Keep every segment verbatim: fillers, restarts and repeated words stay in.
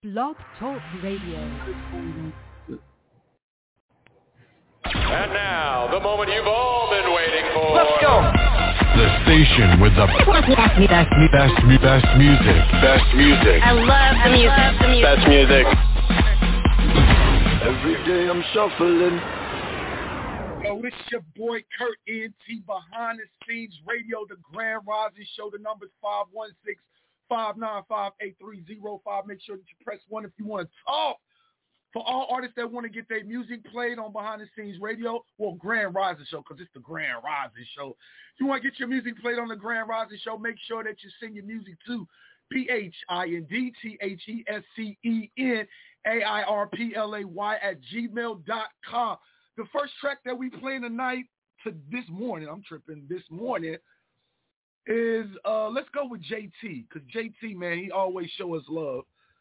Blog Talk Radio. And now, the moment you've all been waiting for. Let's go! The station with the best, best, best, best music. Best music. I love the music. Love the music. Best music. Every day I'm shuffling. Yo, it's your boy Kurt N T, Behind the Scenes Radio, the Grand Rising Show. The number's five one six, five nine five, eight three zero five. Make sure that you press one if you want to talk. For all artists that want to get their music played on Behind the Scenes Radio, well, Grand Rising Show, because it's the Grand Rising Show. If you want to get your music played on the Grand Rising Show, make sure that you send your music to P H I N D T H E S C E N A I R P L A Y at gmail dot com. The first track that we playing tonight to this morning, I'm tripping, this morning, is, uh, let's go with J T, because J T, man, he always show us love.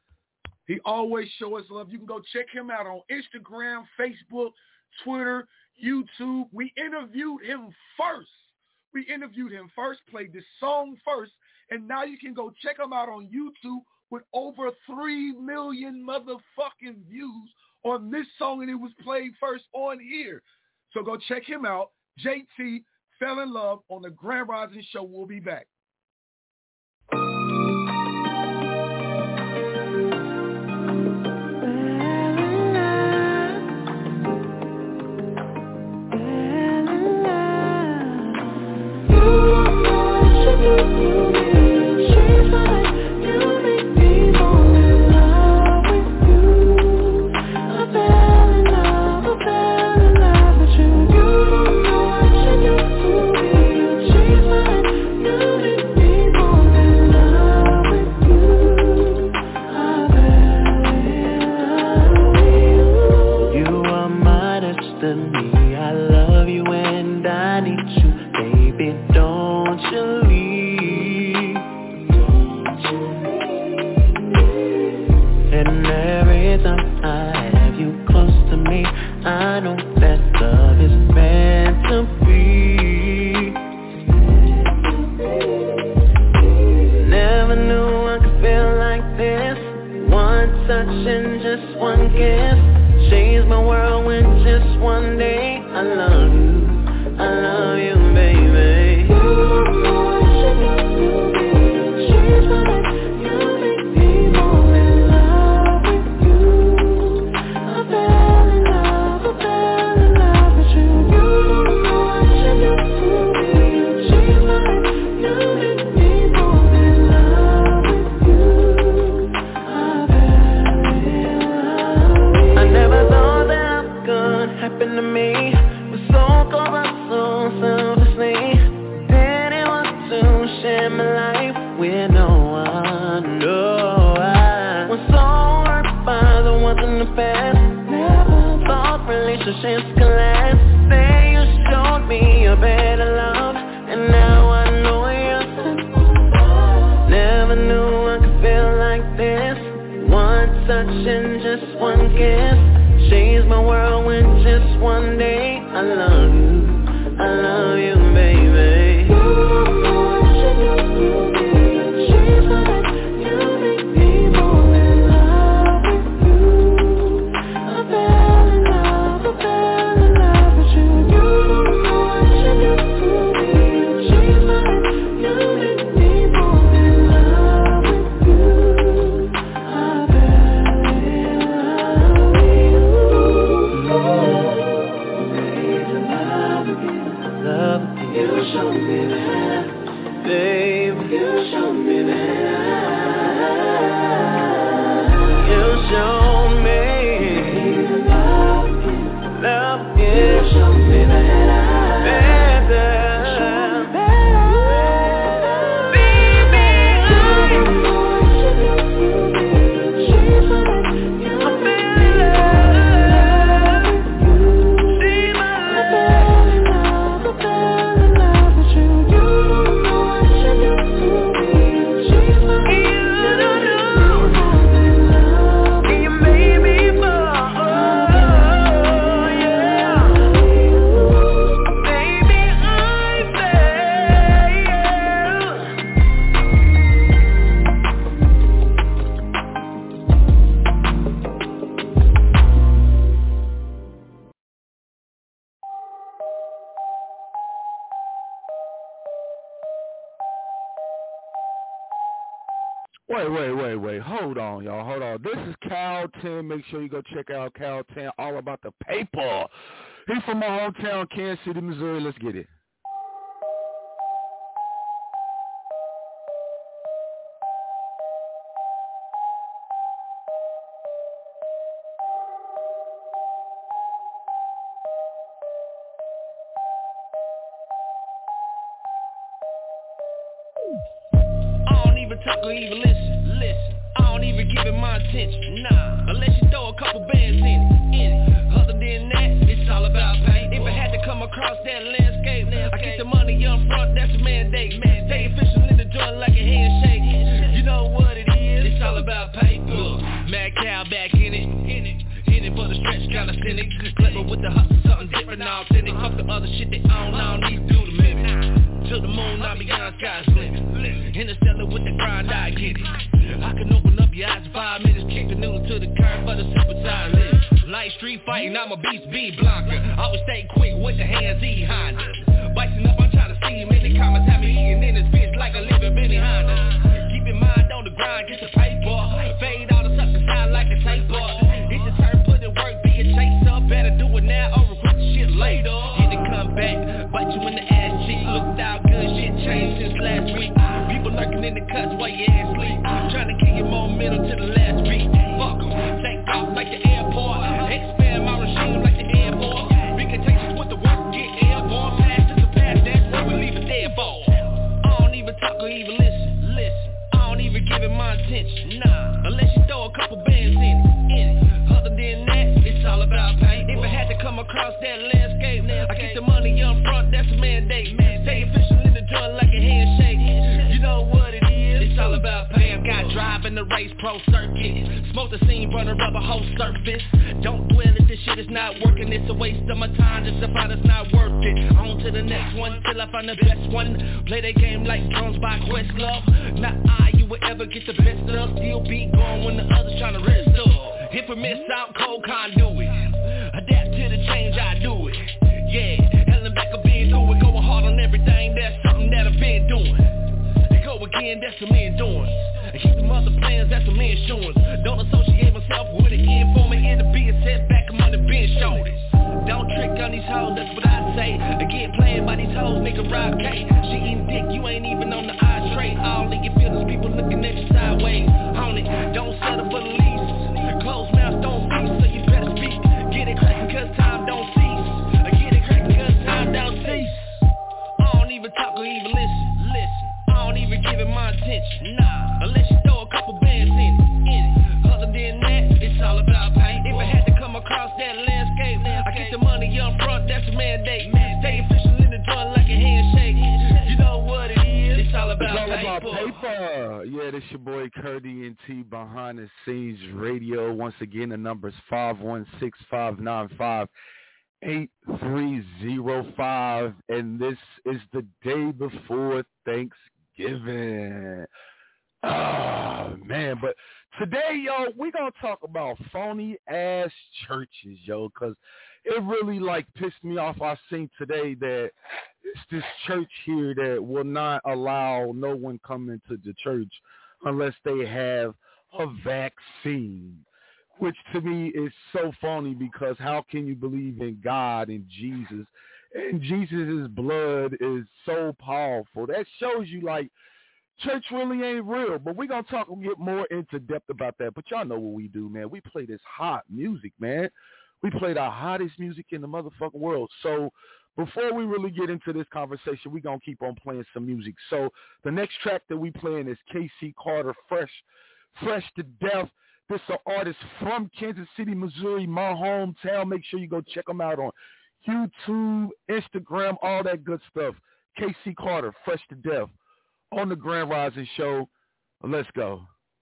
He always show us love. You can go check him out on Instagram, Facebook, Twitter, YouTube. We interviewed him first. We interviewed him first, played this song first, and now you can go check him out on YouTube with over three million motherfucking views on this song, and it was played first on here. So go check him out. J T, Fell in Love on the Grand Rising Show. We'll be back. You show wait, wait, wait, wait. Hold on, y'all. Hold on. This is Cal ten. Make sure you go check out Cal ten, all about the paper. He's from my hometown, Kansas City, Missouri. Let's get it. Talk or even listen, listen. I don't even give it my attention, nah. Unless you throw a couple bands in it, in it. Other than that, it's all about pay. If I had to come across that landscape, I get the money up front, that's a mandate. Stay official in the joint like a handshake. You know what it is, it's all about pay. Look, Mad Cow back in it, in it. In it for the stretch, kinda cynic. Clever with the hustle, something different, authentic. Fuck the other shit they own, I don't need to do the mimic. To the moon, I beyond sky's limit. Interstellar with the grind, I get it. I can open up your eyes in five minutes, kick the noodle to the curb for the super time limit. Light street fighting, I'm a beast, B Blanca. Always stay quick with the hands, E Honda. Biting up, I'm trying to see many comments have me eating in this bitch like a living Benny Honda. Keep in mind on the grind, get the paper. Fade all the suckers sound like a taper. It's your turn, put in work, be a chaser. Better do it now or regret the shit later. Hit and come back, bite you in the ass cheek. Looked out good, shit changed since last week. People lurking in the cuts while your ass sleep. Trying to kill your momentum to the last beat. Fuck em, take off like the airport. Expand my regime like the airport. Big contagious with the work, get airborne. Pass to the past, that's where we leave it there for. I don't even talk or even listen, listen. I don't even give it my attention, nah. Unless you throw a couple bands in it, in it. Other than that, it's all about pay. If I had to come across that landscape, I get the money up front, that's a mandate. Stay official in the joint like a handshake. You know what it is, it's all about pay. I got drive in the race pro circuit. Smoke the scene, run a rubber whole surface. Don't dwell if this shit is not working. It's a waste of my time, just about it's not worth it. On to the next one, till I find the best one. Play that game like drums by Questlove. Not I, you will ever get the best of. Still be going when the others tryna rest up. Hit or miss out, cold conduit. Adapt to the change, I do it. Yeah, Ellen back up in through it. Going hard on everything, that's something that I've been doing. And go again, that's some endurance. And keep them other plans, that's some insurance. Don't associate myself with an informant. It'll be a setback, I'm on the bench shoulders. Don't trick on these hoes, that's what I say. I get played by these hoes, nigga rock K. She eating dick, you ain't even on the eye straight. All in your feelings, people looking at you sideways. On it, don't settle for the lease. Closed mouth don't feast, so you better speak. Get it crackin' cause time don't cease. Get it crackin' cause time don't cease. I don't even talk or even listen, listen. I don't even give it my attention, nah. Unless you throw a couple bands in it, in it. Other than that, it's all about pay. If I had to come across that landscape, I get the money up front, that's a mandate. Stay official in the joint like a handshake. You know what it is, it's all about It's all paper. about paper. Yeah, this your boy Curdy and T Behind the Scenes Radio. Once again, the number is five one six, five nine five, eight three zero five, and this is the day before Thanksgiving. Oh, man, but today, yo, we're going to talk about phony-ass churches, yo, because it really, like, pissed me off. I seen today that it's this church here that will not allow no one come into the church unless they have a vaccine, which to me is so phony because how can you believe in God and Jesus? And Jesus' blood is so powerful. That shows you, like, church really ain't real, but we're going to talk and get more into depth about that. But y'all know what we do, man. We play this hot music, man. We play the hottest music in the motherfucking world. So before we really get into this conversation, we're going to keep on playing some music. So the next track that we playing is K C Carter, Fresh, Fresh to Death. This is an artist from Kansas City, Missouri, my hometown. Make sure you go check them out on YouTube, Instagram, all that good stuff. K C Carter, Fresh to Death. On the Grand Rising Show. Let's go.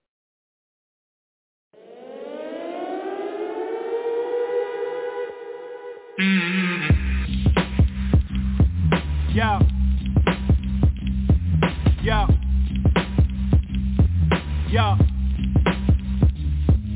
Yo. Yo. Yo. I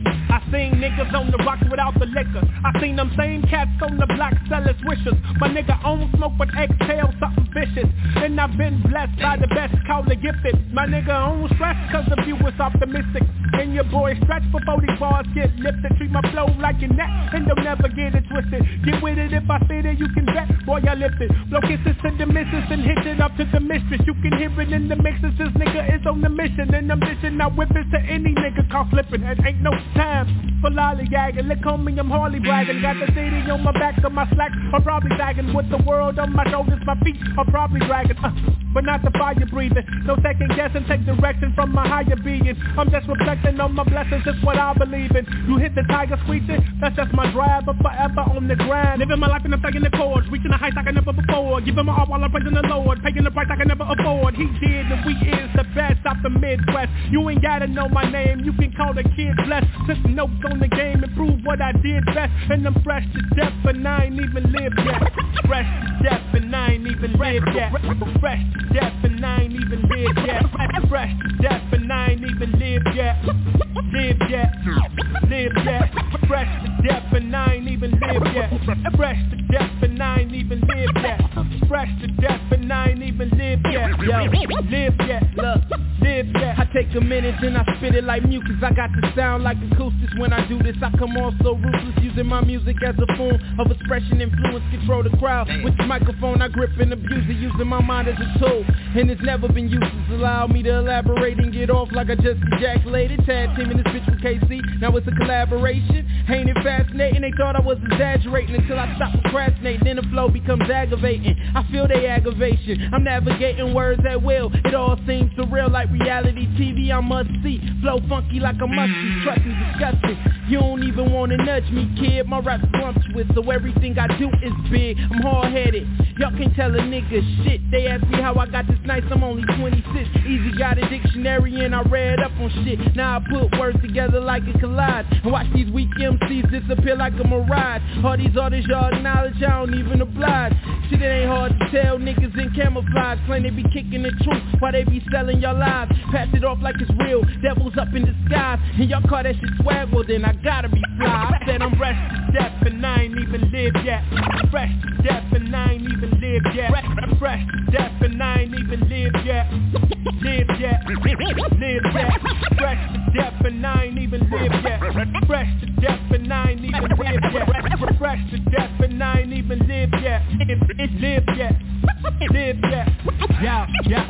seen niggas on the rocks without the liquor. I seen them same cats on the block selling swishers. My nigga own smoke but exhale something vicious. And I've been blessed by the best, call it gifted. My nigga own stress cause the view is optimistic. And your boy stretch before these bars get lifted. Treat my flow like your neck and don't never get it twisted. Get with it if I say that you can bet, boy I lift it. Blow kisses to the missus and hit it up to the mistress. You can hear it in the mixes, this nigga is on the mission. And I'm dishing out whippers to any nigga caught flipping. And ain't no time for lollygagging. Look on me, I'm Harley bragging. Got the city on my back, so my slacks are probably sagging. With the world on my shoulders, my feet are probably dragging. uh, But not the fire breathing. No second guessing, take direction from my higher being. I'm just reflecting on my blessings, that's what I believe in. You hit the tiger squeezing, that's just my drive. But forever on the grind, living my life and I'm taking the chords, reaching the heights I can never before. Giving my all while I'm praising the Lord, paying the price I can never afford. He did and we is the best out the Midwest. You ain't gotta know my name, you can call the kid blessed. Just notes on the game and prove what I did best. And I'm fresh to death and I ain't even lived yet. Fresh to death and I ain't even lived yet. Fresh to death and I ain't even lived yet. Fresh to death and I ain't even lived yet. Lived yet, lived yet. Fresh to death and I ain't even lived yet. Fresh to death and I ain't even lived yet. Fresh to death and I ain't even lived yet. Yo, lived yet, look, lived yet. I take a minute and I spit it like mucus. I got to sound like acoustics when I do this. I come off so ruthless, using my music as a form of expression, influence, control the crowd. With the microphone I grip and abuse it, using my mind as a tool. And it's never been useless. Allow me to elaborate and get off like I just ejaculated. Tag teaming this bitch with K C, now it's a collaboration. Ain't it fascinating? They thought I was exaggerating until I stopped procrastinating. Then the flow becomes aggravating. I feel they aggravation. I'm navigating words at will. It all seems surreal like reality T V. I must see flow funky like a musty. Trust me, disgusting. You don't even wanna nudge me, kid. My rap's voluptuous, so everything I do is big. I'm hard-headed. Y'all can't tell a nigga shit. They ask me how I got this nice. I'm only twenty-six. Easy got a dictionary and I read up on shit. Now I put words together like a collage and watch these weak M Cs disappear like a mirage. All these artists y'all acknowledge, I don't even oblige. Shit, it ain't hard to tell niggas in camouflage. Claim they be kicking the truth while they be selling your lives. Pass it off like it's real, devils up in disguise. And y'all call that shit swag, well then I gotta be fly. I said I'm fresh to death and I ain't even lived yet. Fresh to death and I ain't even lived yet. Fresh to death and I ain't even lived yet. Lived yet, lived yet. Fresh to death and I ain't even lived yet. Fresh to death and I ain't even lived yet. Fresh to death and I ain't even lived yet. It, it lived yet. Lived yet. Yeah, yeah,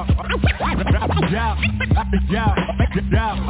yeah, yeah, yeah, yeah,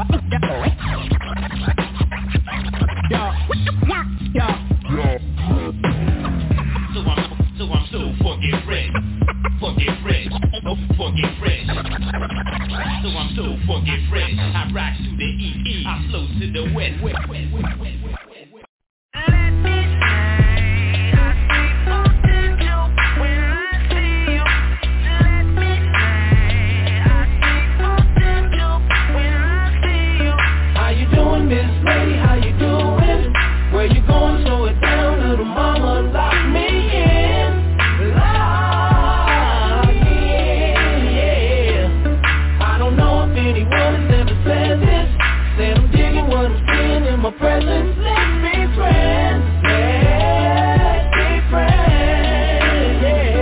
yeah, yeah. So I'm, so I'm so fucking fresh, fucking fresh, oh fucking fresh. So I'm so fucking fresh. I rise to the east, I flow to the west. west, west, west, west, west. Let me say, I see potential when I see you. Let me say, I see potential when I see you. How you doing, Miss Lady? How you doing? Where you going? Slow it down, little mama, lock me in. Lock me in, yeah. I don't know if anyone has ever said this. Said I'm digging what I'm seeing in my presence. Let's be friends, let's be friends,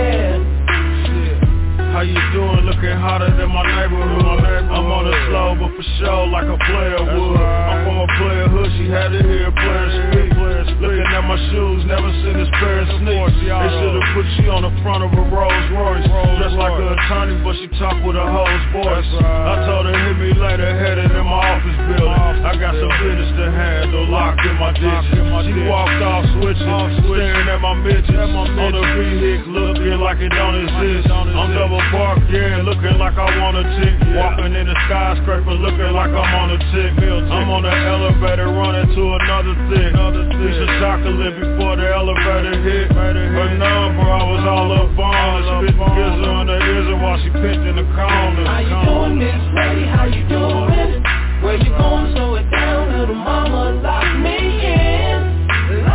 yeah. How you doing? Looking hotter than my neighborhood. I'm on the slow, but for sure like a player would. I'm from a player hood, she had to hear players speak. Looking at my shoes, never seen this pair of sneakers. They should've put you on the front of a Rolls Royce. Dressed like an attorney, but she talk with a hoe's voice. I told her hit me later, headed in my office building. I got some business to handle, locked in my digits. She walked off switching, staring at my midgets. On the vehicle, looking like it don't exist. I'm double parked, yeah, looking like I want a tick. Walking in the skyscraper, looking like I'm on a tick. I'm on the elevator, running to another thing. Piece of chocolate before the elevator hit. Her number, I was all up on her. Spit the gizzle in the ears while she pinched in the corner. How you doing, Miss Lady? How you doing? Where you going? Slow it down, little mama, lock me in.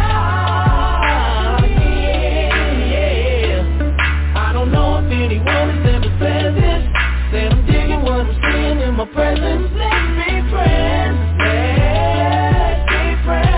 Lock me in, yeah. I don't know if anyone has ever said this. Said I'm digging what I'm seeing in my presence. Let's be friends, let's be friends.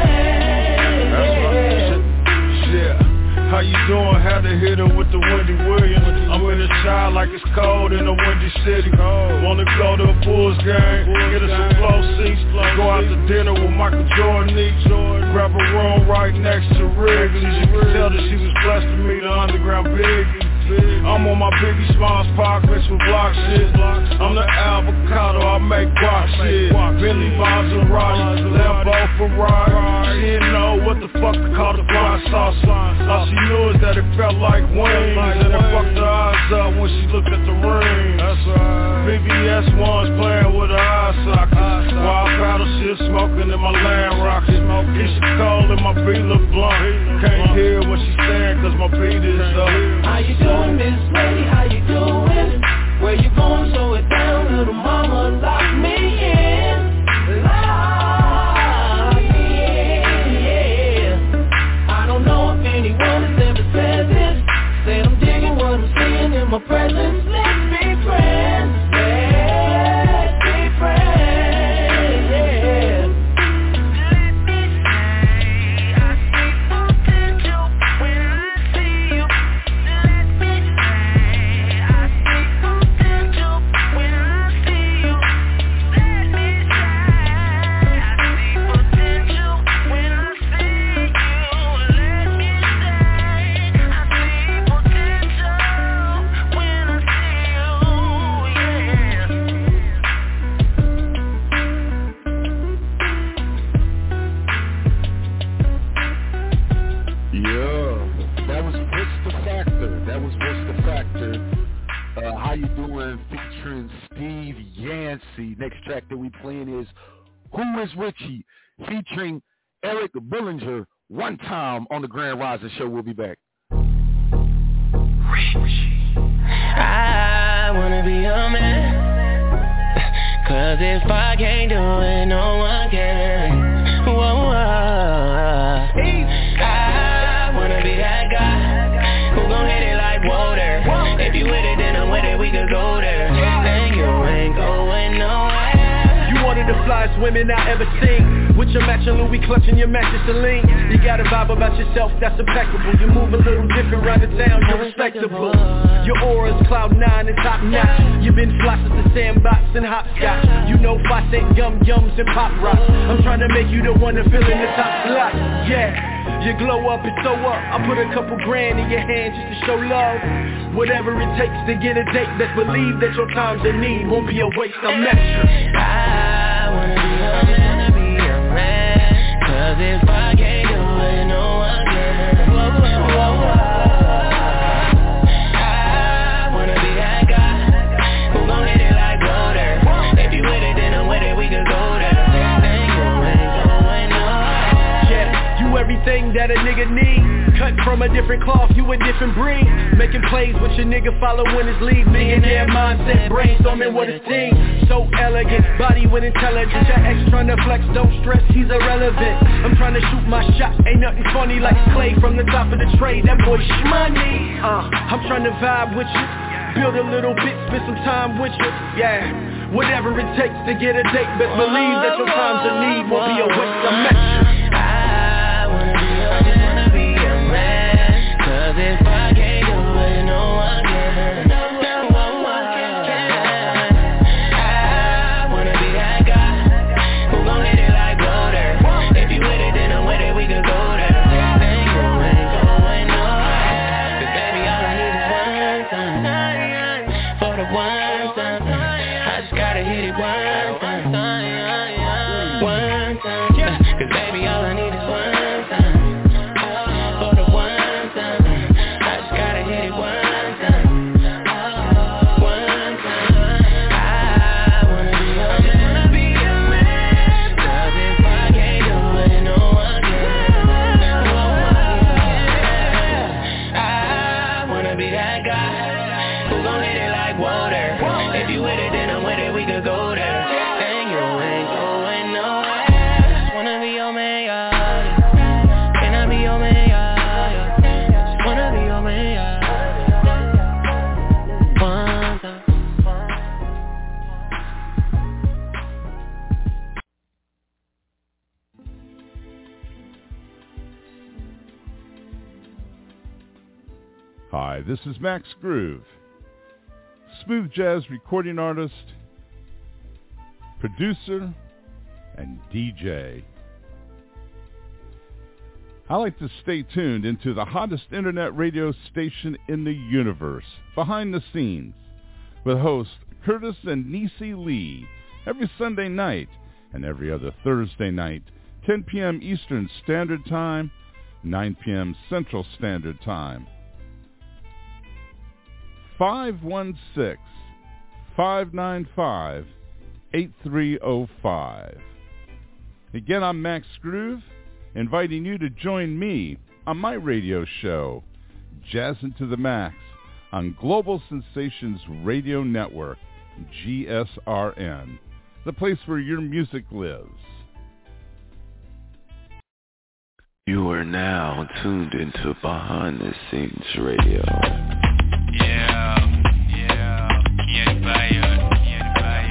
like it's cold in a windy city. Wanna go to a Bulls game, get us some flow seats, go out to dinner with Michael Jordan each. Grab a room right next to Wrigley's. You can tell that she was blessed to meet an underground Biggie. I'm on my Biggie Smalls park mixed with block shit. I'm the avocado, I make guac shit. Bentley Maserati, Lambo Ferrari. She didn't know what the fuck to call the fly sauce. All she knew is that it felt like wings, and it fucked her eyes up when she looked at the rings. V V S ones playing with her eye sockets. Wild paddle shit smoking in my Land Rocket. Keisha Cole in my beat look blunt. Can't hear what she's saying cause my beat is up. How you doing, Miss Lady? How you doing? Where you going? Slow it down, little mama, lock me in. Lock me in, yeah. I don't know if anyone has ever said this. Said I'm digging what I'm seeing in my presence. Let's be friends. Let's be friends, yeah. Let me say I see potential when I see you. Let me say I see potential when I see you. Let me say I see potential when I see you. Let me say I see potential when I see you, yeah. Yeah, that was What's the Factor. That was What's the Factor. Uh, How You Doing featuring Steve Yancey. Next track that we playing is Who Is Richie featuring Eric Billinger. One time on the Grand Rising Show. We'll be back. I wanna be your man, cause if I can't do it, no one can. Whoa, whoa. I wanna be that guy who gon' hit it like water. If you with it, then I'm with it, we could go there. Then you ain't going nowhere. You one of the flyest women I ever seen. With your matching Louis clutching your matching Celine. You got a vibe about yourself that's impeccable. You move a little different around the town, you're respectable. Your aura's cloud nine and top notch. You've been fly since the sandbox and hopscotch. You know Fosset, Yum Yums and Pop Rocks. I'm trying to make you the one to fill in the top slot. Yeah, you glow up and so up. I put a couple grand in your hand just to show love. Whatever it takes to get a date. Let's believe that your time's in need won't be a waste. I'm extra. I wanna be your man, be your man. Cause if I can't do it, no one can. Whoa, whoa, whoa, whoa. I wanna be that guy who gon' hit it like water. If you with it, then I'm with it, we can go there. Then you ain't going nowhere. Yeah, you everything that a nigga need. Cut from a different cloth, you a different breed. Making plays with your nigga following his lead. Millionaire mindset, brainstorming with his team. So elegant, body with intelligence. Your ex tryna flex, don't stress, he's irrelevant. I'm tryna shoot my shot, ain't nothing funny like Clay from the top of the tray. That boy shmoney. Uh, I'm tryna vibe with you, build a little bit, spend some time with you. Yeah, whatever it takes to get a date. Best believe that your time's a need won't be a waste of measure. I wanna be your, just wanna be your man. Cause if I can't do it, no one can. No one can. I wanna be that guy who gon' hit it like water. If you with it, then I'm with it, we could go there. Then you ain't going nowhere. Cause baby, all I need is one time. For the one time, I just gotta hit it one time. One time. Cause baby, all I need is one time. For the one time, I just gotta hit it one time. One time. I wanna be your, just wanna be your man. Cause if I can't do it, no one can. No one can. I wanna be that guy who gon' hit it like water. If you with it, then I'm with it, we could go there. Then you ain't going nowhere. Just wanna be your man, yeah. Can I be your man, yeah? Just wanna be your man, yeah. One time. Hi, this is Max Groove. smooth jazz recording artist, producer, and D J. I like to stay tuned into the hottest internet radio station in the universe, Behind the Scenes, with hosts Curtis and Niecy Lee, every Sunday night and every other Thursday night, ten p.m. Eastern Standard Time, nine p.m. Central Standard Time. five one six, five nine five, eight three zero five. Again, I'm Max Groove, inviting you to join me on my radio show, Jazzin' to the Max, on Global Sensations Radio Network, G S R N, the place where your music lives. You are now tuned into Behind the Scenes Radio. Yeah, yeah, can't buy it, can't buy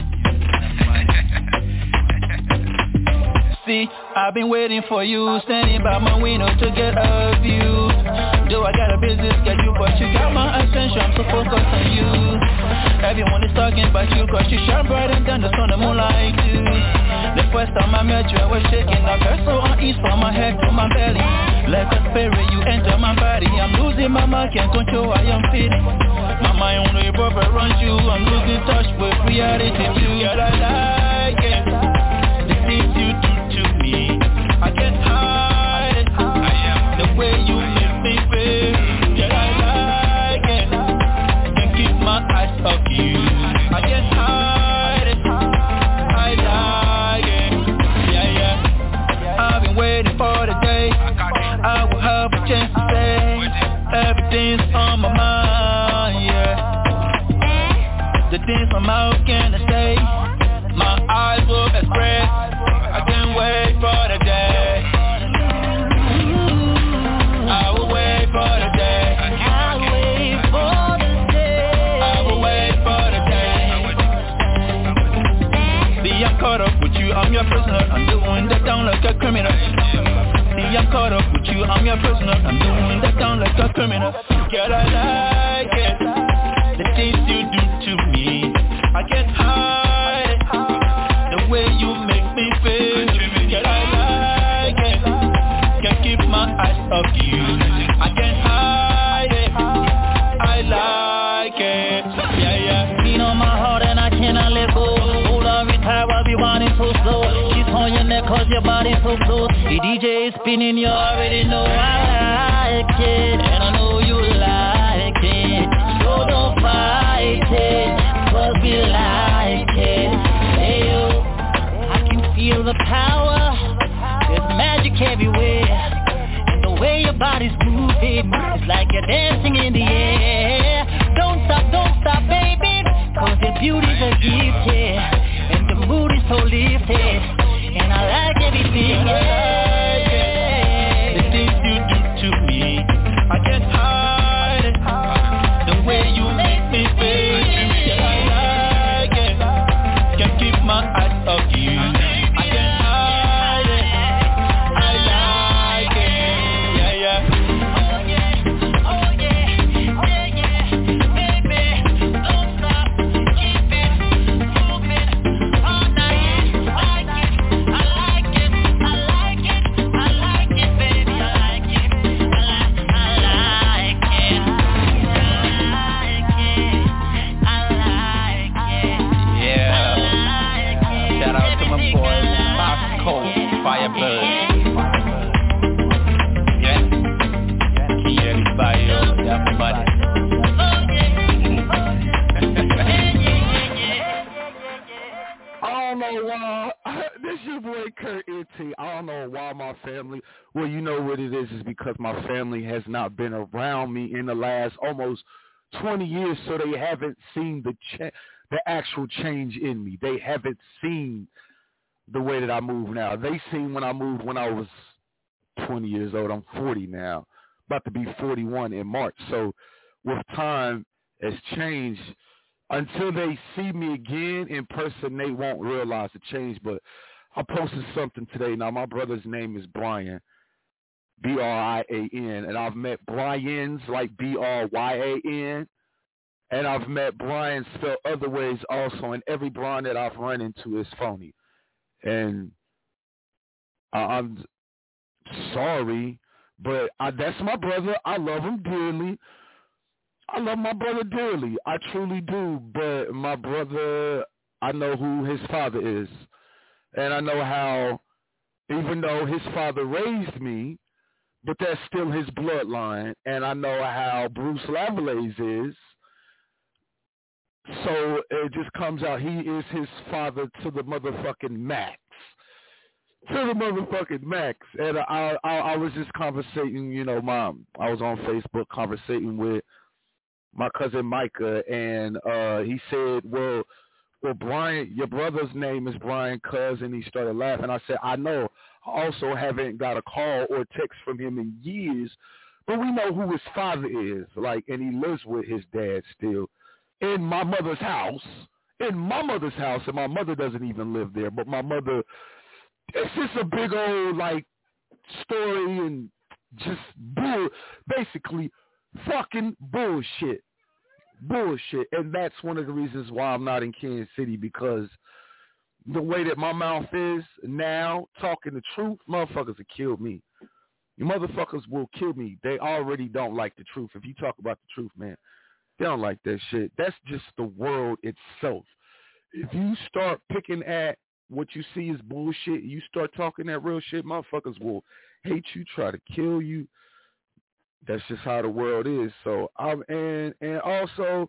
money. See, I've been waiting for you, standing by my window to get a view. Though I got a busy schedule, but you got my attention, so focus on you. Everyone is talking about you, cause you shine brighter than the sun and moonlight too. The first time I met you, I was shaking. I felt so uneasy from my head to my belly. Like a spirit, you enter my body. I'm losing my mind, can't control how I'm feeling. My mind only brother runs you. I'm losing touch with reality too. Girl, I like it, the things you do to me. I can't hide it, I am the way you make me feel. Girl, I like it, can't keep my eyes off you. I can't hide it, I like it. Yeah, yeah, I've been waiting for the day I will have a chance to say everything's on my mind, yeah. The things my mouth can't say, my eyes will express. I can't wait for the day. I will wait for the day. I will wait for the day. I will wait for the day. See, I'm caught up with you, I'm your prisoner. I'm doing that down like a criminal. See, I'm caught up with you, I'm your prisoner. I'm doing that down like a criminal. Girl, I like it, the things you do to me. I can't hide it, the way you make me feel. Girl, I like it, can't keep my eyes off you. I can't hide it, I like it. Yeah, yeah. Beat on my heart and I cannot let go. Hold on, retire, I'll be wanting so slow. Kiss on your neck cause your body's so close. The D J is spinning, you already know I like it. And I know you like it, so don't fight it, cause we like it. Hey yo, I can feel the power, there's magic everywhere. And the way your body's moving, it's like you're dancing in the air. Don't stop, don't stop baby, cause your beauty's a gift, yeah. And the mood is so lifted, and I like everything, yeah. The things you do to me, I can't hide it, the way you make me feel. Yeah, I like it, can't keep my eyes off you. I can't hide it, I like it. Yeah, yeah. Oh yeah, oh yeah, yeah, yeah. Baby, don't stop, keep it moving all night. I like it, I like it, I like it, I like it, baby, I like it, I like, I like it, I like it, I like it. Yeah. Shout out to my boys, Bosco, Firebird. Yeah. Yeah, everybody, everybody. I don't know why. This your boy Kurt N T. I don't know why my family. Well, you know what it is. Is because my family has not been around me in the last almost twenty years, so they haven't seen the cha- the actual change in me. They haven't seen the way that I move now. They seen when I moved when I was twenty years old. I'm forty now, about to be forty-one in March. So with time has changed. Until they see me again in person, they won't realize the change. But I posted something today. Now, my brother's name is Brian, B R I A N, and I've met Bryans, like B R Y A N, And I've met Brian's felt other ways also, and every Brian that I've run into is phony. And I'm sorry, but I, that's my brother. I love him dearly. I love my brother dearly. I truly do. But my brother, I know who his father is. And I know how, even though his father raised me, but that's still his bloodline. And I know how Bruce Lavalley's is. So it just comes out, he is his father to the motherfucking max. To the motherfucking max. And I, I, I was just conversating, you know, my, I was on Facebook conversating with my cousin Micah, and uh, he said, well, well, Brian, your brother's name is Brian Cuz, and he started laughing. I said, I know. I also haven't got a call or text from him in years, but we know who his father is, like, and he lives with his dad still in my mother's house, in my mother's house, and my mother doesn't even live there, but my mother, it's just a big old, like, story and just bull, basically fucking bullshit. Bullshit. And that's one of the reasons why I'm not in Kansas City, because the way that my mouth is now, talking the truth, motherfuckers will kill me. You motherfuckers will kill me. They already don't like the truth. If you talk about the truth, man, they don't like that shit. That's just the world itself. If you start picking at what you see is bullshit, you start talking that real shit, motherfuckers will hate you, try to kill you. That's just how the world is. So, I'm, and and also,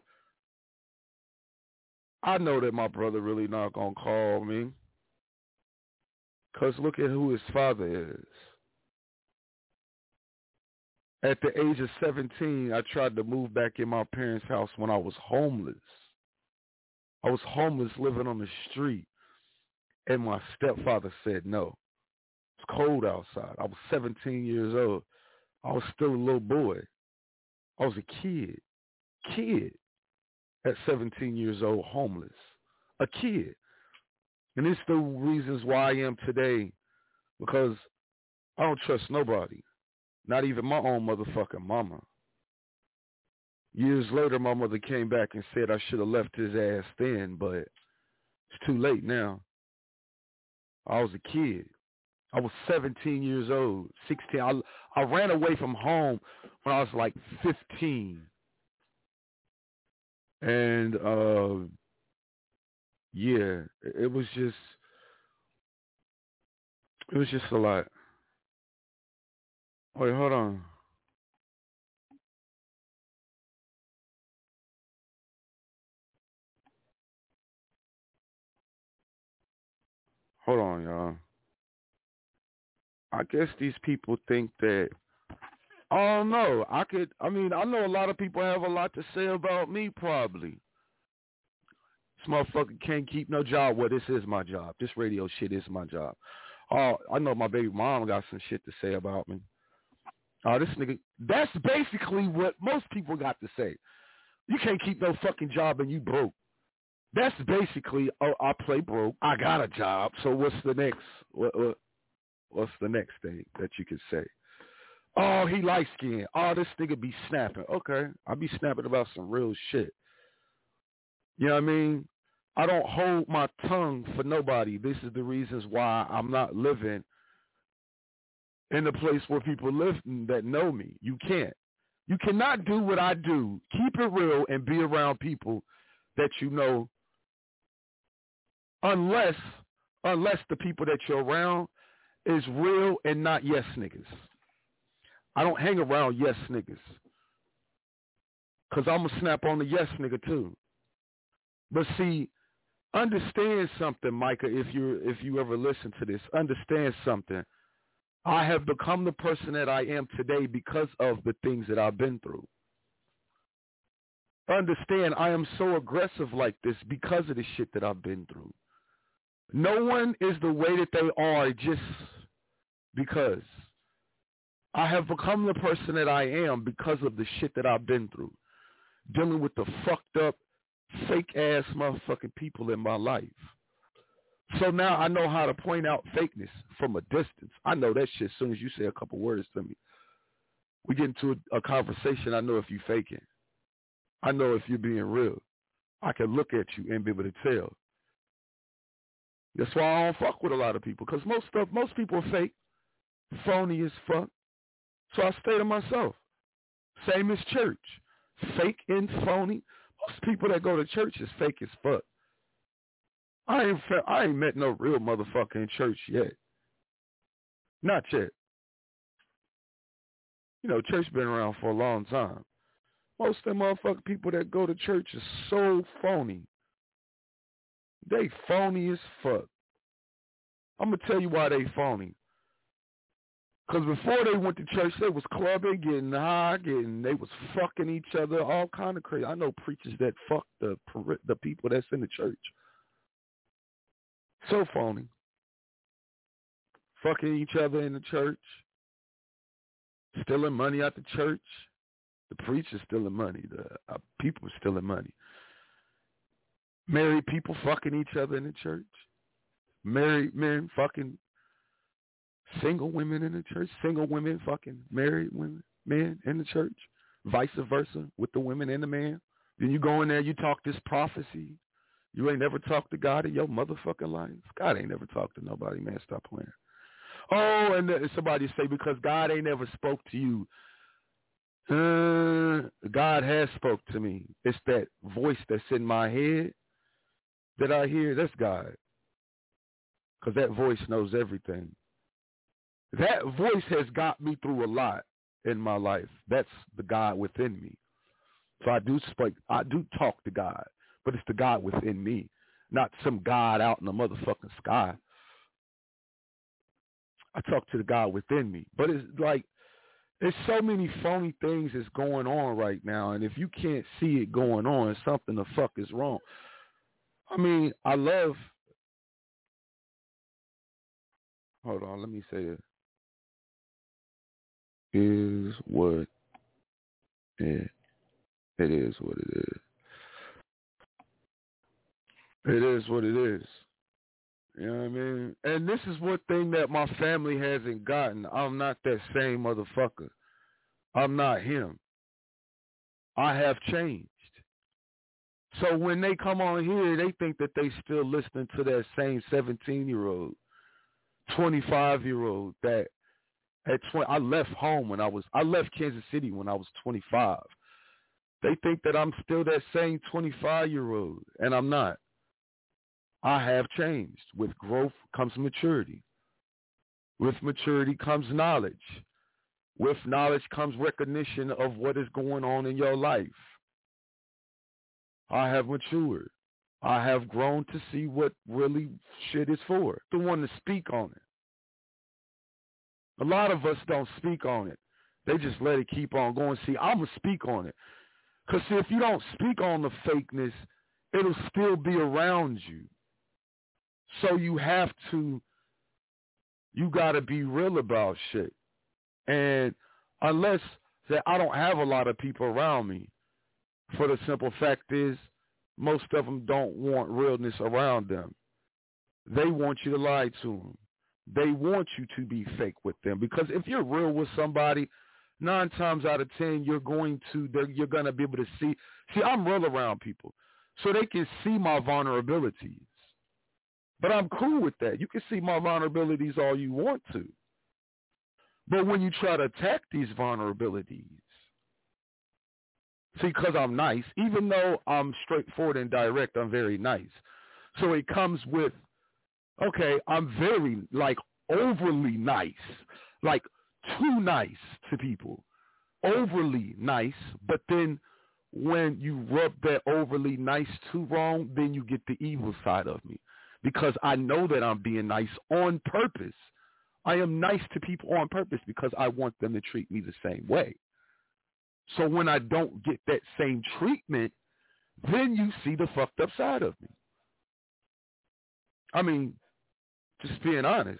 I know that my brother really not going to call me. Because look at who his father is. At the age of seventeen, I tried to move back in my parents' house when I was homeless. I was homeless living on the street. And my stepfather said no. It's cold outside. I was seventeen years old. I was still a little boy. I was a kid. Kid. At seventeen years old, homeless. A kid. And it's the reasons why I am today. Because I don't trust nobody. Not even my own motherfucking mama. Years later, my mother came back and said I should have left his ass then, but it's too late now. I was a kid. I was seventeen years old, sixteen. I, I ran away from home when I was like fifteen. And, uh, yeah, it was just, it was just a lot. Wait, hold on. Hold on, y'all. I guess these people think that, I don't know. I could, I mean, I know a lot of people have a lot to say about me, probably. This motherfucker can't keep no job. Well, this is my job. This radio shit is my job. Oh, I know my baby mom got some shit to say about me. Oh, this nigga, that's basically what most people got to say. You can't keep no fucking job and you broke. That's basically, oh, I play broke. I got a job. So what's the next, what, what, what's the next thing that you could say? Oh, he light skinned. Oh, this nigga be snapping. Okay, I be snapping about some real shit. You know what I mean? I don't hold my tongue for nobody. This is the reasons why I'm not living in the place where people live that know me. You can't. You cannot do what I do. Keep it real and be around people that you know, unless unless the people that you're around is real and not yes niggas. I don't hang around yes niggas because I'm going to snap on the yes nigga too. But see, understand something, Micah, if you if you ever listen to this, understand something. I have become the person that I am today because of the things that I've been through. Understand, I am so aggressive like this because of the shit that I've been through. No one is the way that they are just because. I have become the person that I am because of the shit that I've been through. Dealing with the fucked up, fake-ass motherfucking people in my life. So now I know how to point out fakeness from a distance. I know that shit as soon as you say a couple words to me. We get into a, a conversation, I know if you faking. I know if you're being real. I can look at you and be able to tell. That's why I don't fuck with a lot of people, because most stuff, most people are fake, phony as fuck. So I stay to myself. Same as church, fake and phony. Most people that go to church is fake as fuck. I ain't I ain't met no real motherfucker in church yet. Not yet. You know, church been around for a long time. Most of them motherfucking people that go to church is so phony. They phony as fuck. I'm going to tell you why they phony. Because before they went to church, they was clubbing, getting high, getting, they was fucking each other, all kind of crazy. I know preachers that fuck the the people that's in the church. So phony. Fucking each other in the church. Stealing money out the church. The preacher's stealing money. The uh, people stealing money. Married people fucking each other in the church. Married men fucking single women in the church. Single women fucking married women, men in the church. Vice versa with the women and the man. Then you go in there, you talk this prophecy. You ain't never talked to God in your motherfucking life. God ain't never talked to nobody, man. Stop playing. Oh, and somebody say because God ain't never spoke to you. Uh, God has spoke to me. It's that voice that's in my head that I hear. That's God. Because that voice knows everything. That voice has got me through a lot in my life. That's the God within me. So I do speak, I do talk to God, but it's the God within me, not some God out in the motherfucking sky. I talk to the God within me. But it's like, there's so many phony things that's going on right now, and if you can't see it going on, something the fuck is wrong. I mean, I love, hold on, let me say it. Is what it, it is what it is. It is what it is. You know what I mean? And this is one thing that my family hasn't gotten. I'm not that same motherfucker. I'm not him. I have changed. So when they come on here, they think that they still listening to that same seventeen-year-old, twenty-five-year-old that at twenty, I left home when I was, I left Kansas City when I was twenty-five. They think that I'm still that same twenty-five-year-old, and I'm not. I have changed. With growth comes maturity. With maturity comes knowledge. With knowledge comes recognition of what is going on in your life. I have matured. I have grown to see what really shit is for. The one to speak on it. A lot of us don't speak on it. They just let it keep on going. See, I'm going to speak on it. Because, see, if you don't speak on the fakeness, it'll still be around you. So you have to, you got to be real about shit. And unless that I don't have a lot of people around me, for the simple fact is most of them don't want realness around them. They want you to lie to them. They want you to be fake with them. Because if you're real with somebody, nine times out of ten, you're going to, you're going to be able to see. See, I'm real around people, so they can see my vulnerabilities. But I'm cool with that. You can see my vulnerabilities all you want to. But when you try to attack these vulnerabilities, see, because I'm nice, even though I'm straightforward and direct, I'm very nice. So it comes with, okay, I'm very, like, overly nice, like too nice to people, overly nice. But then when you rub that overly nice too wrong, then you get the evil side of me. Because I know that I'm being nice on purpose. I am nice to people on purpose because I want them to treat me the same way. So when I don't get that same treatment, then you see the fucked up side of me. I mean, just being honest.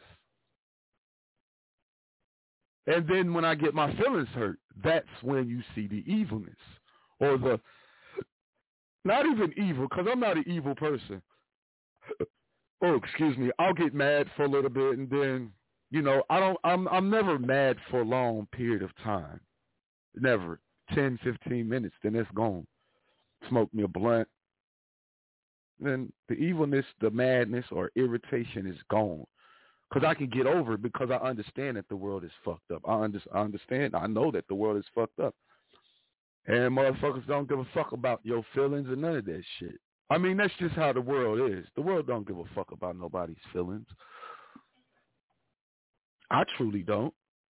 And then when I get my feelings hurt, that's when you see the evilness. Or the, not even evil, because I'm not an evil person. Oh, excuse me, I'll get mad for a little bit, and then, you know, I don't, I'm, I'm never mad for a long period of time. Never. ten, fifteen minutes, then it's gone. smoke me a blunt, then the evilness, the madness, or irritation is gone. Because I can get over it because I understand that the world is fucked up. I, under, I understand. I know that the world is fucked up. And motherfuckers don't give a fuck about your feelings or none of that shit. I mean, that's just how the world is. The world don't give a fuck about nobody's feelings. I truly don't.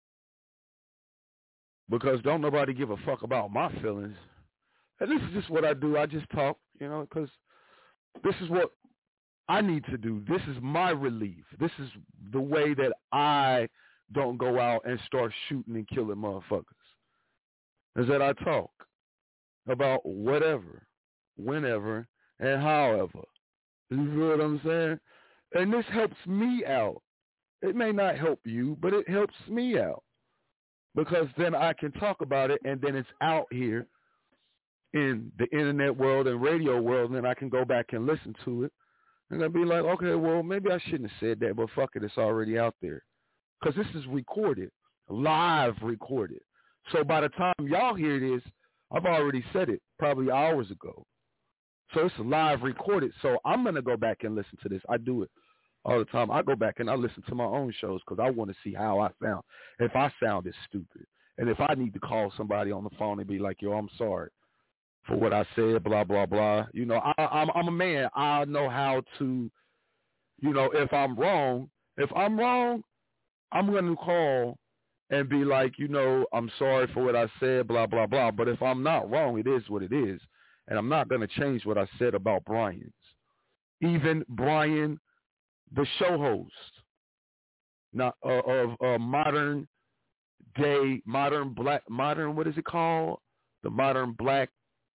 Because don't nobody give a fuck about my feelings. And this is just what I do. I just talk, you know, because this is what I need to do. This is my relief. This is the way that I don't go out and start shooting and killing motherfuckers. Is that I talk about whatever, whenever, and however. You feel what I'm saying? And this helps me out. It may not help you, but it helps me out. Because then I can talk about it, and then it's out here in the internet world and radio world, and then I can go back and listen to it. And I'll be like, okay, well, maybe I shouldn't have said that, but fuck it, it's already out there. Because this is recorded, live recorded. So by the time y'all hear this, I've already said it probably hours ago. So it's live recorded. So I'm going to go back and listen to this. I do it all the time. I go back and I listen to my own shows because I want to see how I sound. If I sound is stupid. And if I need to call somebody on the phone and be like, yo, I'm sorry for what I said, blah, blah, blah. You know, I, I'm, I'm a man. I know how to, you know, if I'm wrong, if I'm wrong, I'm going to call and be like, you know, I'm sorry for what I said, blah, blah, blah. But if I'm not wrong, it is what it is. And I'm not going to change what I said about Brian's. Even Brian, the show host, not uh, of uh, modern day, modern black, modern, what is it called? The modern black,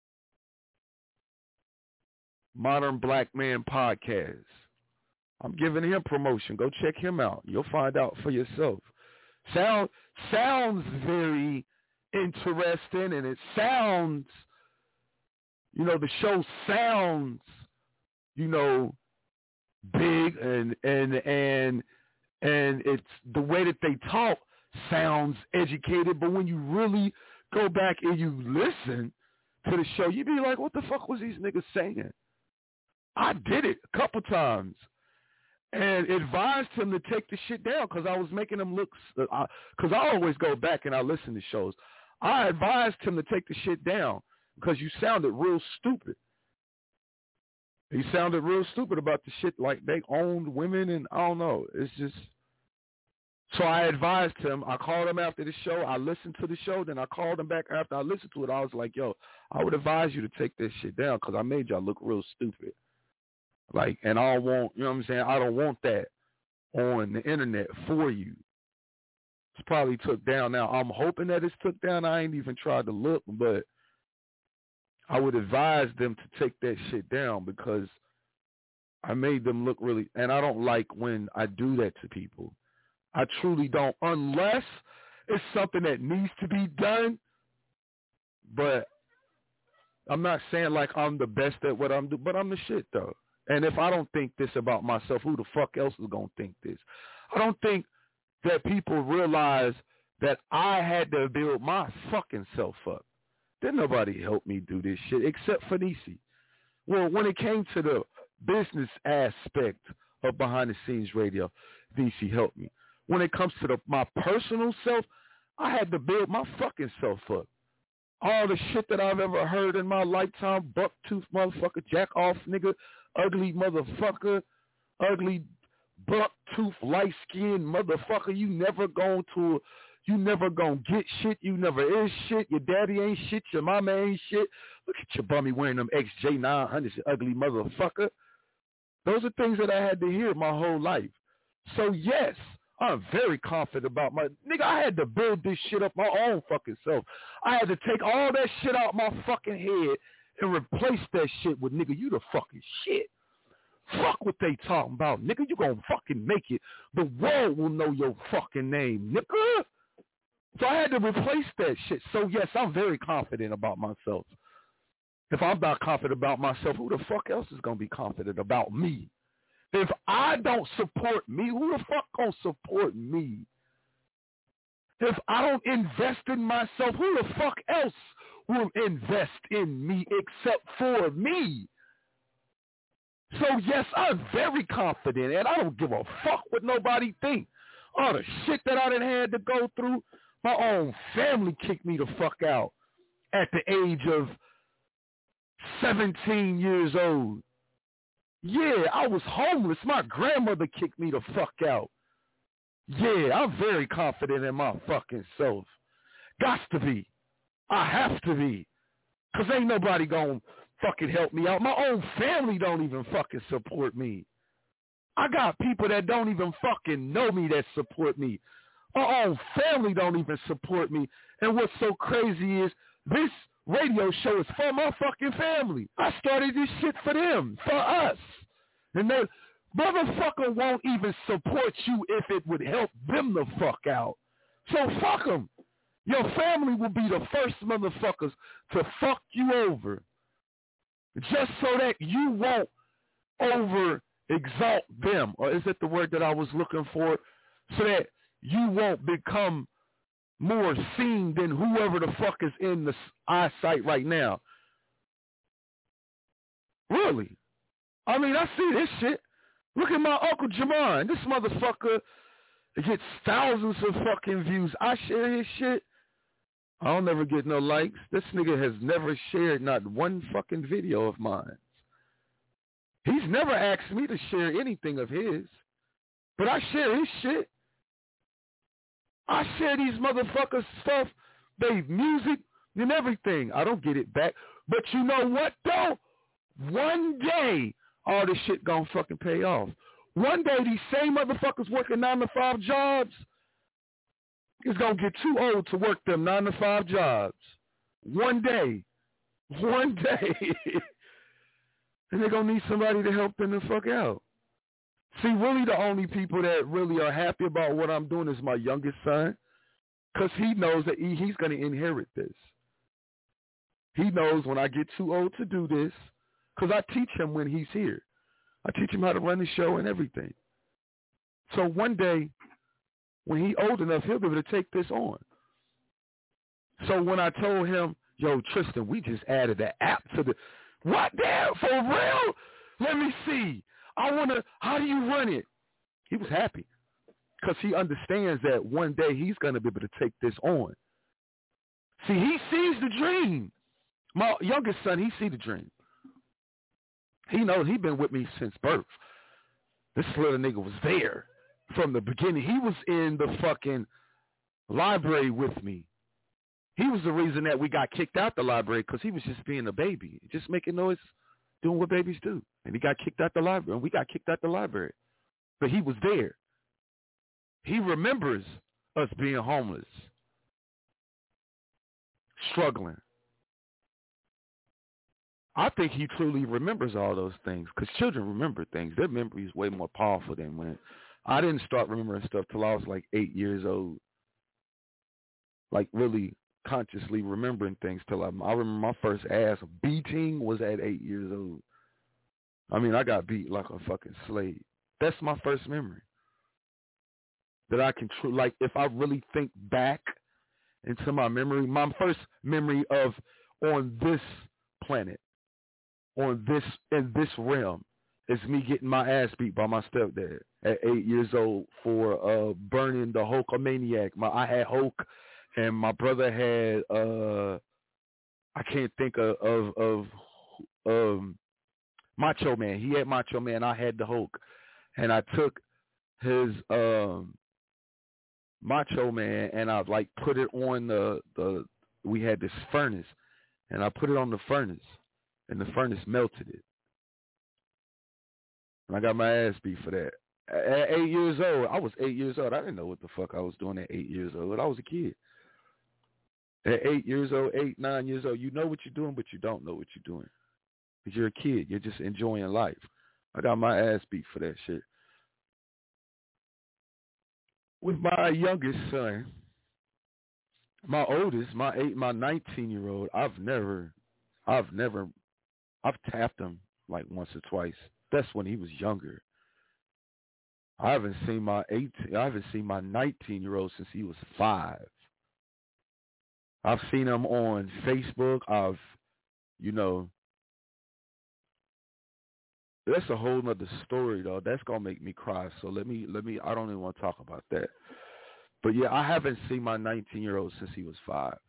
modern black man podcast. I'm giving him promotion. Go check him out. You'll find out for yourself. Sound sounds very interesting, and it sounds, you know, the show sounds, you know, big, and and and and it's the way that they talk sounds educated. But when you really go back and you listen to the show, you be like, what the fuck was these niggas saying? I did it a couple times. And advised him to take the shit down because I was making him look, because I, I always go back and I listen to shows. I advised him to take the shit down because you sounded real stupid. He sounded real stupid about the shit like they owned women and I don't know. It's just, so I advised him. I called him after the show. I listened to the show. Then I called him back after I listened to it. I was like, yo, I would advise you to take this shit down because I made y'all look real stupid. Like, and I don't want, you know what I'm saying? I don't want that on the internet for you. It's probably took down now. I'm hoping that it's took down. I ain't even tried to look, but I would advise them to take that shit down because I made them look really, and I don't like when I do that to people. I truly don't, unless it's something that needs to be done, but I'm not saying like I'm the best at what I'm doing, but I'm the shit though. And if I don't think this about myself, who the fuck else is going to think this? I don't think that people realize that I had to build my fucking self up. Didn't nobody help me do this shit except for Nisi. Well, when it came to the business aspect of Behind the Scenes Radio, Nisi helped me. When it comes to the, my personal self, I had to build my fucking self up. All the shit that I've ever heard in my lifetime, buck-tooth motherfucker, jack-off nigga, ugly motherfucker, ugly buck-tooth, light-skinned motherfucker, you never going to, you never going to get shit, you never is shit, your daddy ain't shit, your mama ain't shit, look at your bummy wearing them X J nine hundreds, you ugly motherfucker. Those are things that I had to hear my whole life. So yes, I'm very confident about my, nigga, I had to build this shit up my own fucking self. I had to take all that shit out my fucking head and replace that shit with, nigga, you the fucking shit. Fuck what they talking about, nigga. You gonna fucking make it. The world will know your fucking name, nigga. So I had to replace that shit. So yes, I'm very confident about myself. If I'm not confident about myself, who the fuck else is gonna be confident about me? If I don't support me, who the fuck gonna support me? If I don't invest in myself, who the fuck else will invest in me except for me. So, yes, I'm very confident, and I don't give a fuck what nobody think. All the shit that I done had to go through, my own family kicked me the fuck out at the age of seventeen years old. Yeah, I was homeless. My grandmother kicked me the fuck out. Yeah, I'm very confident in my fucking self. Gots to be. I have to be. Because ain't nobody going to fucking help me out. My own family don't even fucking support me. I got people that don't even fucking know me that support me. My own family don't even support me. And what's so crazy is this radio show is for my fucking family. I started this shit for them, for us. And that motherfucker won't even support you if it would help them the fuck out. So fuck them. Your family will be the first motherfuckers to fuck you over. Just so that you won't over exalt them. Or is it the word that I was looking for? So that you won't become more seen than whoever the fuck is in the eyesight right now. Really? I mean, I see this shit. Look at my Uncle Jamon. This motherfucker gets thousands of fucking views. I share his shit. I don't never get no likes. This nigga has never shared not one fucking video of mine. He's never asked me to share anything of his. But I share his shit. I share these motherfuckers' stuff, they music and everything. I don't get it back. But you know what, though? One day, all this shit gonna fucking pay off. One day, these same motherfuckers working nine to five jobs is gonna get too old to work them nine to five jobs. One day. One day. And they're gonna need somebody to help them the fuck out. See, really the only people that really are happy about what I'm doing is my youngest son, because he knows that he, he's going to inherit this. He knows when I get too old to do this, because I teach him when he's here. I teach him how to run the show and everything. So one day, when he's old enough, he'll be able to take this on. So when I told him, yo, Tristan, we just added an app to the... What, damn, for real? Let me see. I want to, how do you run it? He was happy because he understands that one day he's going to be able to take this on. See, he sees the dream. My youngest son, he sees the dream. He knows he's been with me since birth. This little nigga was there from the beginning. He was in the fucking library with me. He was the reason that we got kicked out the library because he was just being a baby, just making noise, doing what babies do. And he got kicked out the library, and we got kicked out the library. But he was there. He remembers us being homeless, struggling. I think he truly remembers all those things because children remember things. Their memory is way more powerful than when I didn't start remembering stuff till I was like eight years old, like really consciously remembering things till I, I remember my first ass beating was at eight years old. I mean, I got beat like a fucking slave. That's my first memory. That I can, tr- like, if I really think back into my memory, my first memory of on this planet, on this, in this realm, is me getting my ass beat by my stepdad at eight years old for uh, burning the Hulkamaniac. My, I had Hulk, and my brother had, uh, I can't think of, of, of um, Macho Man. He had Macho Man. I had the Hulk. And I took his um, Macho Man and I like put it on the, the, we had this furnace. And I put it on the furnace. And the furnace melted it. And I got my ass beat for that. At eight years old, I was eight years old. I didn't know what the fuck I was doing at eight years old. I was a kid. At eight years old, eight, nine years old, you know what you're doing, but you don't know what you're doing. Because you're a kid. You're just enjoying life. I got my ass beat for that shit. With my youngest son, my oldest, my eight, my nineteen-year-old, I've never, I've never, I've tapped him like once or twice. That's when he was younger. I haven't seen my eighteen, I haven't seen my nineteen-year-old since he was five. I've seen them on Facebook. I've, you know, that's a whole nother story though. That's gonna make me cry. So let me, let me. I don't even want to talk about that. But yeah, I haven't seen my nineteen-year-old since he was five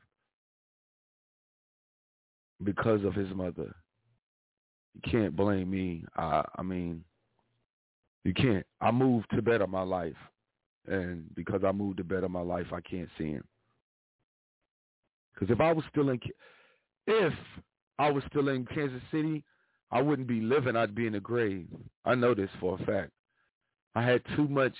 because of his mother. You can't blame me. I, I mean, you can't. I moved to better my life, and because I moved to better my life, I can't see him. Because if I was still in, if I was still in Kansas City, I wouldn't be living. I'd be in the grave. I know this for a fact. I had too much.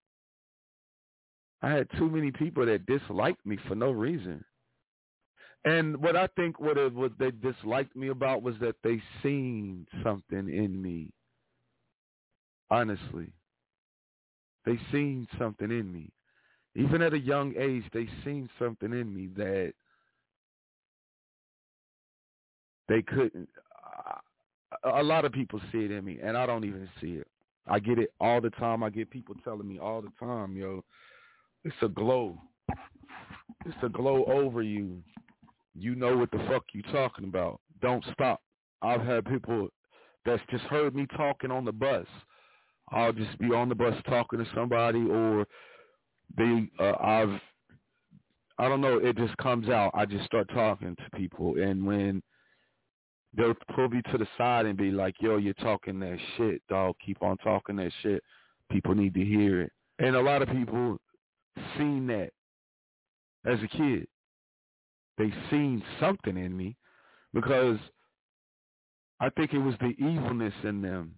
I had too many people that disliked me for no reason. And what I think what, it, what they disliked me about was that they seen something in me. Honestly. They seen something in me. Even at a young age, they seen something in me that they couldn't. A lot of people see it in me, and I don't even see it. I get it all the time. I get people telling me all the time, yo, it's a glow. It's a glow over you. You know what the fuck you talking about. Don't stop. I've had people that's just heard me talking on the bus. I'll just be on the bus talking to somebody, or they, uh, I've, I don't know, it just comes out. I just start talking to people, and when they'll pull me to the side and be like, yo, you're talking that shit, dog. Keep on talking that shit. People need to hear it. And a lot of people seen that as a kid. They seen something in me because I think it was the evilness in them.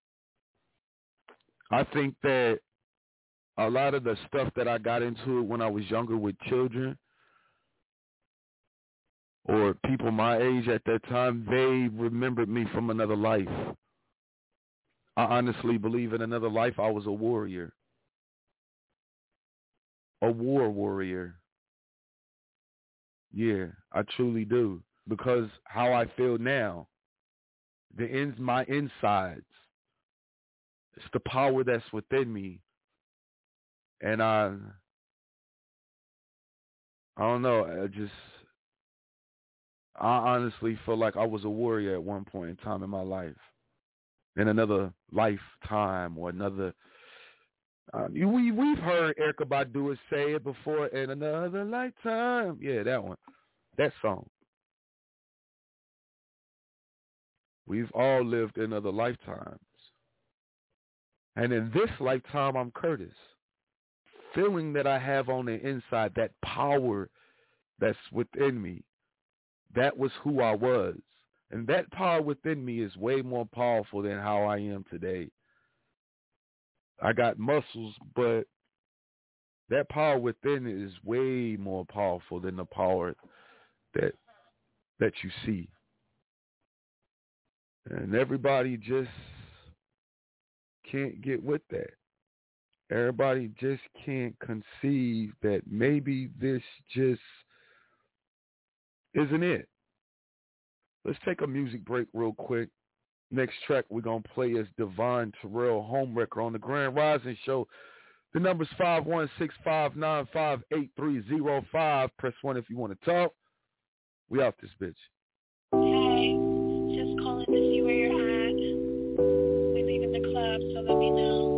I think that a lot of the stuff that I got into when I was younger with children or people my age at that time, they remembered me from another life. I honestly believe in another life I was a warrior. A war warrior. Yeah, I truly do. Because how I feel now, the ins, my insides, it's the power that's within me. And I, I don't know, I just, I honestly feel like I was a warrior at one point in time in my life. In another lifetime or another, uh, we, we've heard Erykah Badu say it before, in another lifetime. Yeah, that one, that song. We've all lived in other lifetimes. And in this lifetime, I'm Curtis. Feeling that I have on the inside, that power that's within me, that was who I was. And that power within me is way more powerful than how I am today. I got muscles, but that power within is way more powerful than the power that that you see. And everybody just can't get with that. Everybody just can't conceive that maybe this just isn't it. Let's take a music break real quick. Next track we're going to play is Divine Terrell, Homewrecker on the Grand Rising Show. The number's five one six, five nine five, eight three zero five. Press one if you want to talk. We out this bitch. Hey, just calling to see where you're at. We're leaving the club, so let me know.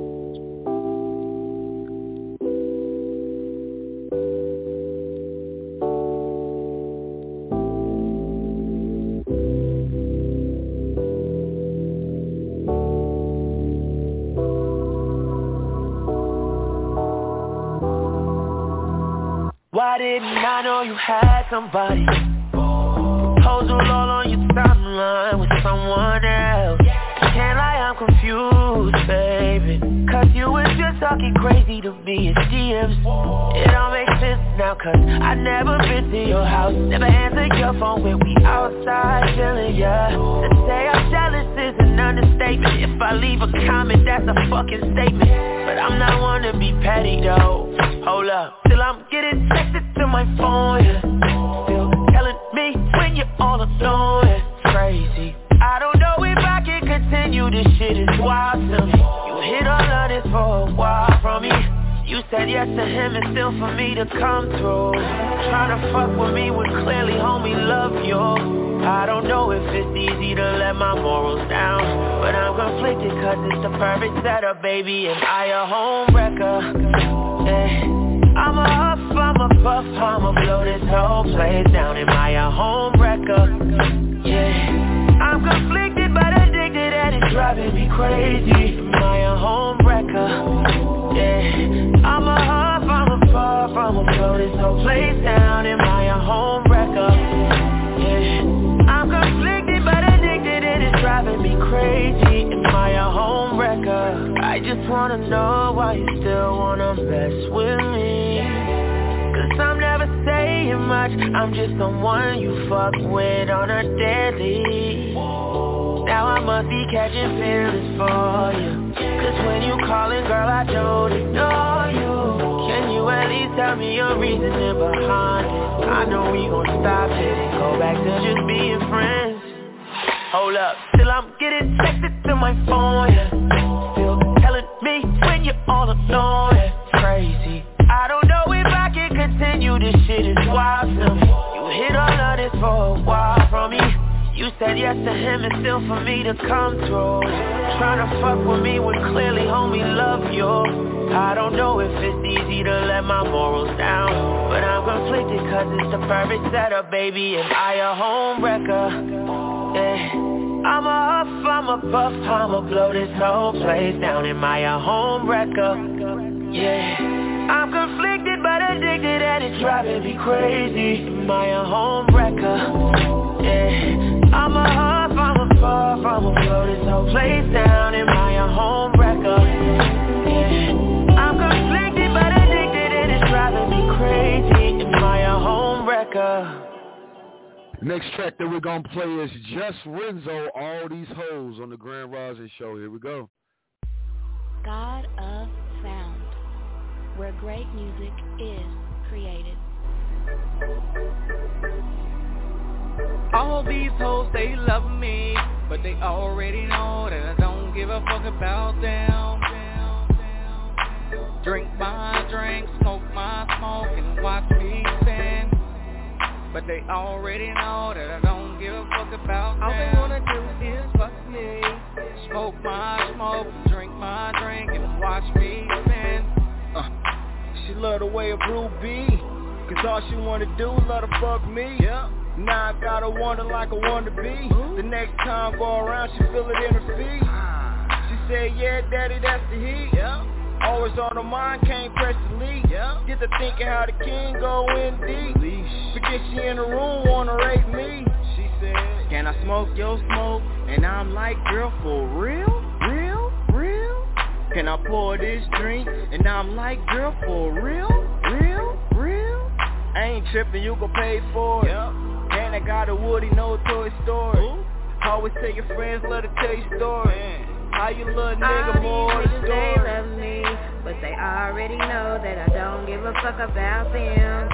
Why didn't I know you had somebody? Proposal all on your timeline with someone else. Can't lie, I'm confused, baby. Cause you was just talking crazy to me in D Ms. It all makes sense now cause I never been to your house. Never answered your phone when we outside chilling, yeah. To say I'm jealous is an understatement. If I leave a comment, that's a fucking statement. But I'm not one to be petty though. Hold up, till I'm getting texted to my phone, yeah. Still telling me when you're all alone, it's crazy. I don't know if I can continue, this shit is wild to me. You hit all of this for a while from me. You said said yes to him and still for me to come through. Tryna fuck with me would clearly, homie, love you. I don't know if it's easy to let my morals down, but I'm conflicted cause it's the perfect setup, baby, and I a home wrecker. Yeah. I'm a huff, I'm a puff, I'ma blow this whole place down. Am I a home wrecker? Yeah. I'm conflicted but addicted and it's driving me crazy. Am I a home wrecker? Yeah. I'm a huff, I'm a puff, I'ma blow this whole place down. Am I a home wrecker? Yeah. I'm conflicted but addicted and it's driving me crazy. Am I a home wrecker? I just wanna know why you still wanna mess with me. Cause I'm never saying much, I'm just someone you fuck with on a daily. Now I must be catching feelings for you. Cause when you callin', girl, I don't ignore you. Can you at least tell me your reasoning behind it? I know we gon' stop it and go back to just being friends. Hold up, till I'm getting texted to my phone, yeah. Still telling me when you're all alone, yeah. Crazy. I don't know if I can continue, this shit is wild to me. You hid all of this for a while from me. You said yes to him and still for me to come through. Tryna fuck with me would clearly, homie, love you. I don't know if it's easy to let my morals down, but I'm conflicted cause it's the perfect setup, baby, and I a home wrecker. Yeah. I'm a huff, I'm a puff, I'ma blow this whole place down. Am I a home wrecker? Yeah. I'm conflicted but addicted and it's driving me crazy. Am I a home wrecker? Yeah. I'm a huff, I'm a puff, I'ma blow this whole place down. Am I a home wrecker? Yeah. I'm conflicted but addicted and it's driving me crazy. Am I a home wrecker? Next track that we're going to play is Just Renzo, All These Hoes on the Grand Rising Show. Here we go. God of Sound, where great music is created. All these hoes, they love me, but they already know that I don't give a fuck about them. Drink my drink, smoke my smoke, and watch me spin. But they already know that I don't give a fuck about them. All they wanna do is fuck me. Smoke my smoke, drink my drink, and watch me spin. Uh, she love the way a brew be, cause all she wanna do is let her fuck me. Yeah. Now I got her wonder like I wanna be. The next time go around, she feel it in her feet. She said, yeah, daddy, that's the heat. Yeah. Always on her mind, can't press delete. Yeah. Get to thinking how the king go in deep. Forget she in the room, wanna rape me. She said, can I smoke your smoke? And I'm like, girl, for real? Real? Real? Can I pour this drink? And I'm like, girl, for real? Real? Real? I ain't tripping, you gon' pay for it. Yeah. And I got a Woody, no Toy Story. Ooh. Always tell your friends, let her tell your story. Man. How you little nigga, more the story. They love me, but they already know that I don't give a fuck about them.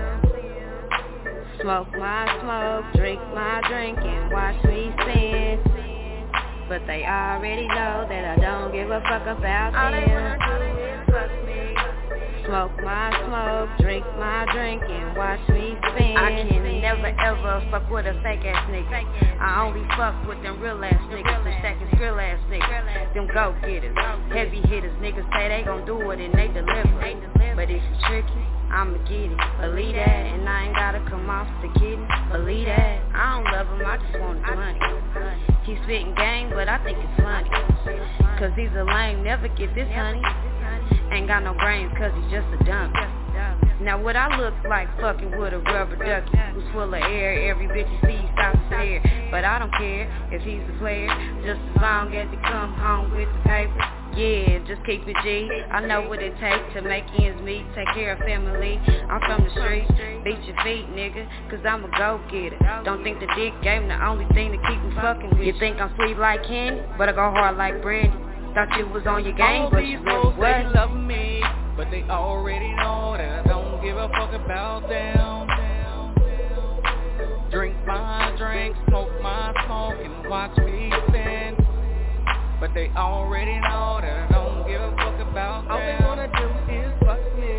Smoke my smoke, drink my drink, and watch me spin. But they already know that I don't give a fuck about them. All they wanna do is fuck me. Smoke my smoke, drink my drink, and watch me spin. I can never ever fuck with a fake ass nigga. I only fuck with them real ass niggas, them stacking skrill ass niggas, them go getters, heavy hitters. Niggas say they gon' do it and they deliver. But if you tricky, I'ma get it. Believe that, and I ain't gotta come off the kidding. Believe that, I don't love him, I just want his money. He spitting gang, but I think it's funny, cause he's a lame, never get this honey. Ain't got no brains cause he's just a dummy. Now what I look like fucking with a rubber ducky who's full of air, every bitch you see stops to stare. But I don't care if he's a player, just as long as he come home with the paper. Yeah, just keep it G. I know what it takes to make ends meet, take care of family. I'm from the streets, beat your feet, nigga, cause I'm a go-getter. Don't think the dick game the only thing to keep me fucking with. You think I'm sweet like candy, but I go hard like Brandy. Thought you was on your game, all but you really wasn't. They love me, but they already know that I don't give a fuck about them. Drink my drink, smoke my smoke, and watch me spin. But they already know that I don't give a fuck about them. All they wanna do is fuck me.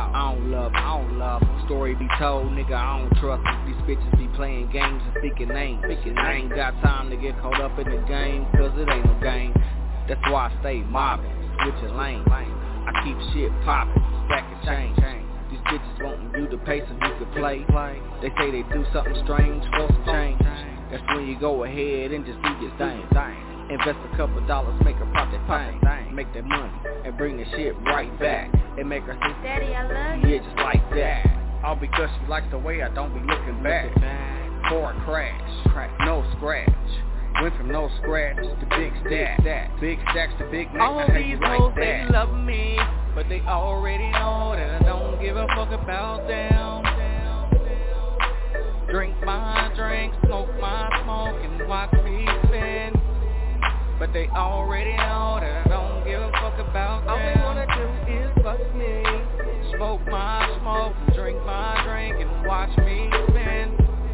I don't love, I don't love. Story be told, nigga, I don't trust them. These bitches be playing games and speaking names. Speaking I ain't got time to get caught up in the game, cause it ain't no game. That's why I stay mobbing, switching lanes. I keep shit popping, stacking change. These bitches wanting you to pay so you can play. They say they do something strange for some change. That's when you go ahead and just do your thing. Invest a couple dollars, make her pop that thing. Make that money and bring the shit right back. And make her say, Daddy, I love you. Yeah, just like that. All because she likes the way I don't be looking back. For a crash, no scratch. Went from no scratch to big stack. Big stacks to big Mac. All these hoes, they love me, but they already know that I don't give a fuck about them. Drink my drink, smoke my smoke, and watch me spin. But they already know that I don't give a fuck about them. All they wanna do is fuck me. Smoke my smoke, drink my drink, and watch me spin.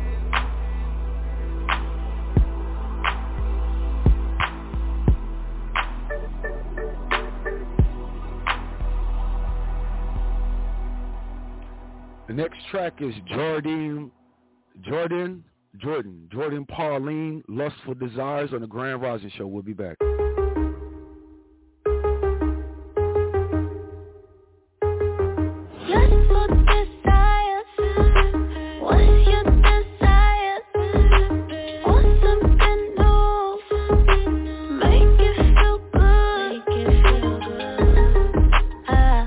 The next track is Jordan, Jordan, Jordan, Jordan Pauline, Lustful Desires on the Grand Rising Show. We'll be back. Lustful desires, what's your desire? Want something new, make it feel good, make it feel good. Ah,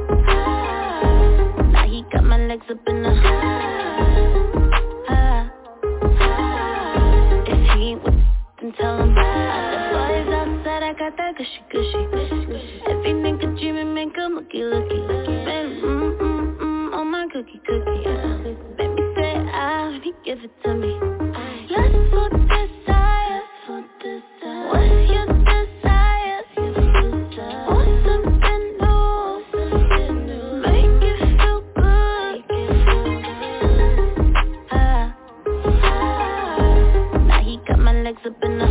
ah, now he got my legs up in the ah, ah. If he ain't with then tell him ah. The boys outside, I got that gushy gushy. Every nigga dreaming, make him looky looky. Mm mm mm, on my cookie cookie. Yeah. Baby say ah, when he give it to me. Lustful desires, what's your desire? Want something new, make it feel good. Ah, ah, now he got my legs up in the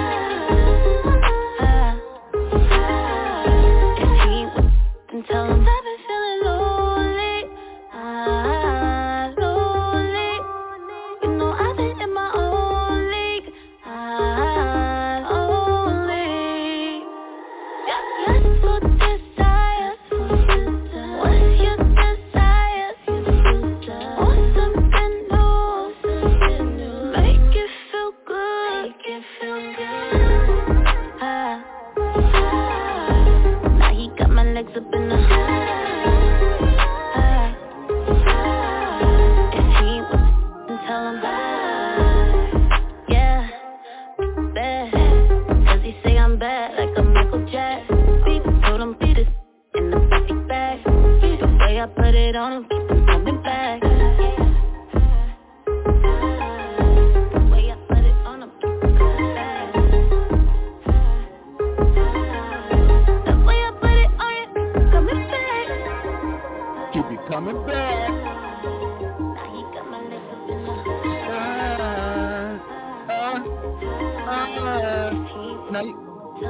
ah, ah. If he ain't with then tell him I've been feeling lonely, ah, lonely. You know I've been in my own league, ah, only. Lustful desires, what's your desire? Want something new, make it feel good, make it feel good. Ah, ah, now he got my legs up in the ah, ah. If he ain't with then tell him yeah, bad. Does he say I'm bad like a Michael Jackson? People told him beat it in the baby bag. The way I put it on him, keep him coming back. The way I put it on him, keep him coming back. The way I put it on you, keep him coming back. Keep you coming back. Now he got my legs up in the Ah, ah, ah. Now you,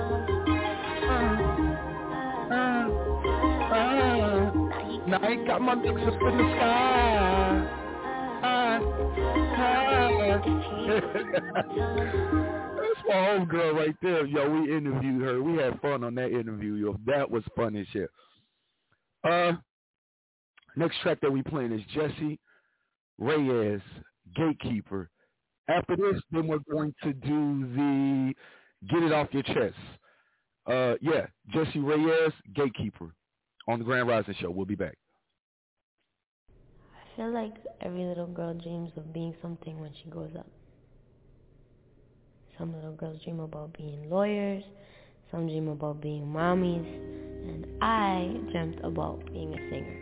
ah, ah, ah. Now he got my legs up in the sky. Ah, ah. That's my homegirl right there. Yo, we interviewed her. We had fun on that interview. Yo, that was fun as shit. Uh, next track that we playing is Jessie Reyez, Gatekeeper. After this, then we're going to do the Get It Off Your Chest. Uh, yeah, Jessie Reyez, Gatekeeper on the Grand Rising Show. We'll be back. I feel like every little girl dreams of being something when she grows up. Some little girls dream about being lawyers, some dream about being mommies, and I dreamt about being a singer.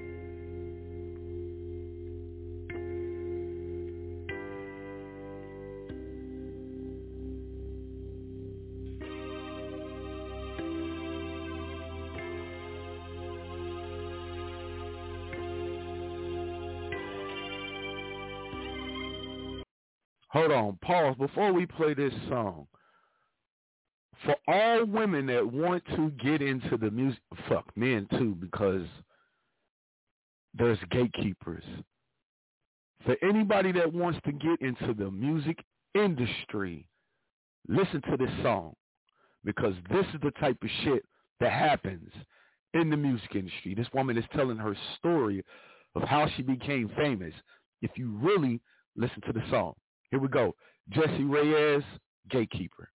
Hold on, pause before we play this song. For all women that want to get into the music, fuck men too, because there's gatekeepers. For anybody that wants to get into the music industry, listen to this song, because this is the type of shit that happens in the music industry. This woman is telling her story of how she became famous. If you really listen to the song. Here we go. Jessie Reyez, Gatekeeper.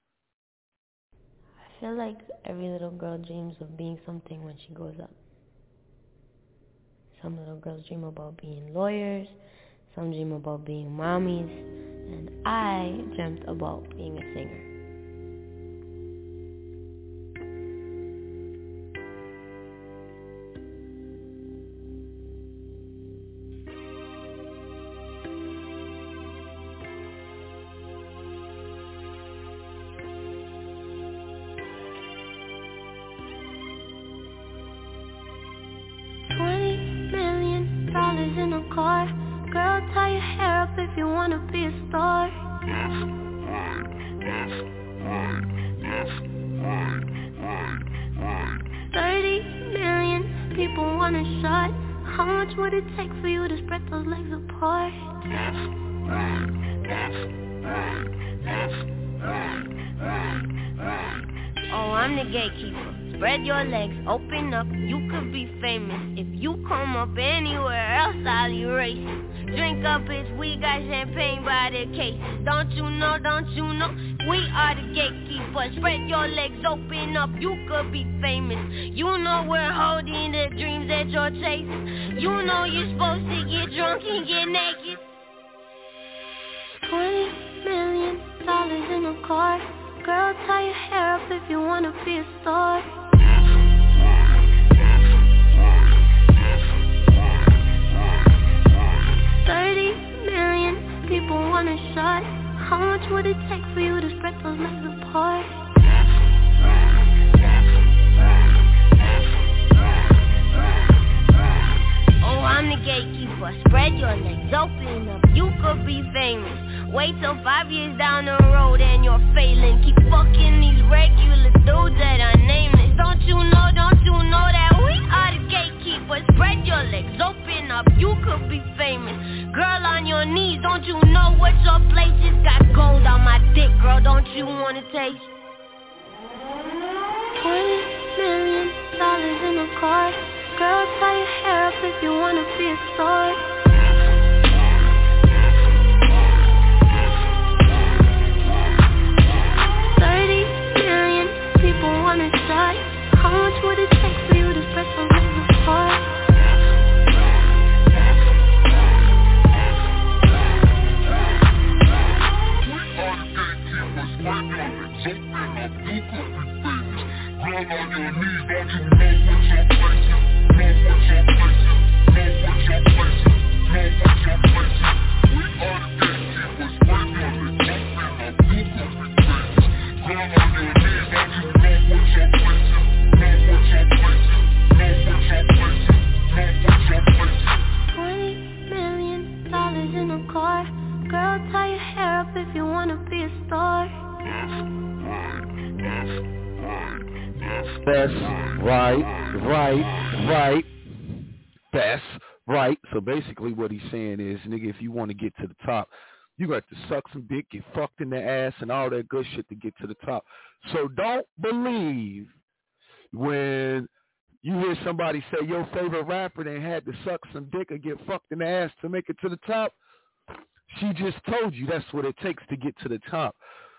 I feel like every little girl dreams of being something when she grows up. Some little girls dream about being lawyers, some dream about being mommies, and I dreamt about being a singer. In a car, girl, tie your hair up if you wanna be a star. Thirty million people want a shot. How much would it take for you to spread those legs apart? Oh, I'm the gatekeeper. Spread your legs, open up, you could be famous. If you come up anywhere else, I'll erase it. Drink up, bitch, we got champagne by the case. Don't you know, don't you know, we are the gatekeepers. Spread your legs, open up, you could be famous. You know we're holding the dreams that you're chasing. You know you're supposed to get drunk and get naked. Twenty million dollars in a car. Girl, tie your hair up if you wanna be a star. Thirty million people want a shot. How much would it take for you to spread those legs apart? Oh, I'm the gatekeeper. Spread your legs, open up, you could be famous. Wait till five years down the road and you're failing. Keep fucking these regular dudes that are nameless. Don't you know, don't you know that we are the gatekeepers? Spread your legs, open up, you could be famous. Girl, on your knees, don't you know what your place is? Got gold on my dick, girl, don't you wanna taste? Twenty million dollars in a car. Girl, tie your hair up if you wanna be a star. Thirty million people want a shot. How much would it take for you to spread those legs apart? Twenty million dollars in a car. Girl, tie your hair up if you wanna be a star. That's right, right, right. That's right. So basically what he's saying is, nigga, if you want to get to the top, you got to suck some dick, get fucked in the ass, and all that good shit to get to the top. So don't believe when you hear somebody say your favorite rapper they had to suck some dick or get fucked in the ass to make it to the top. She just told you that's what it takes to get to the top.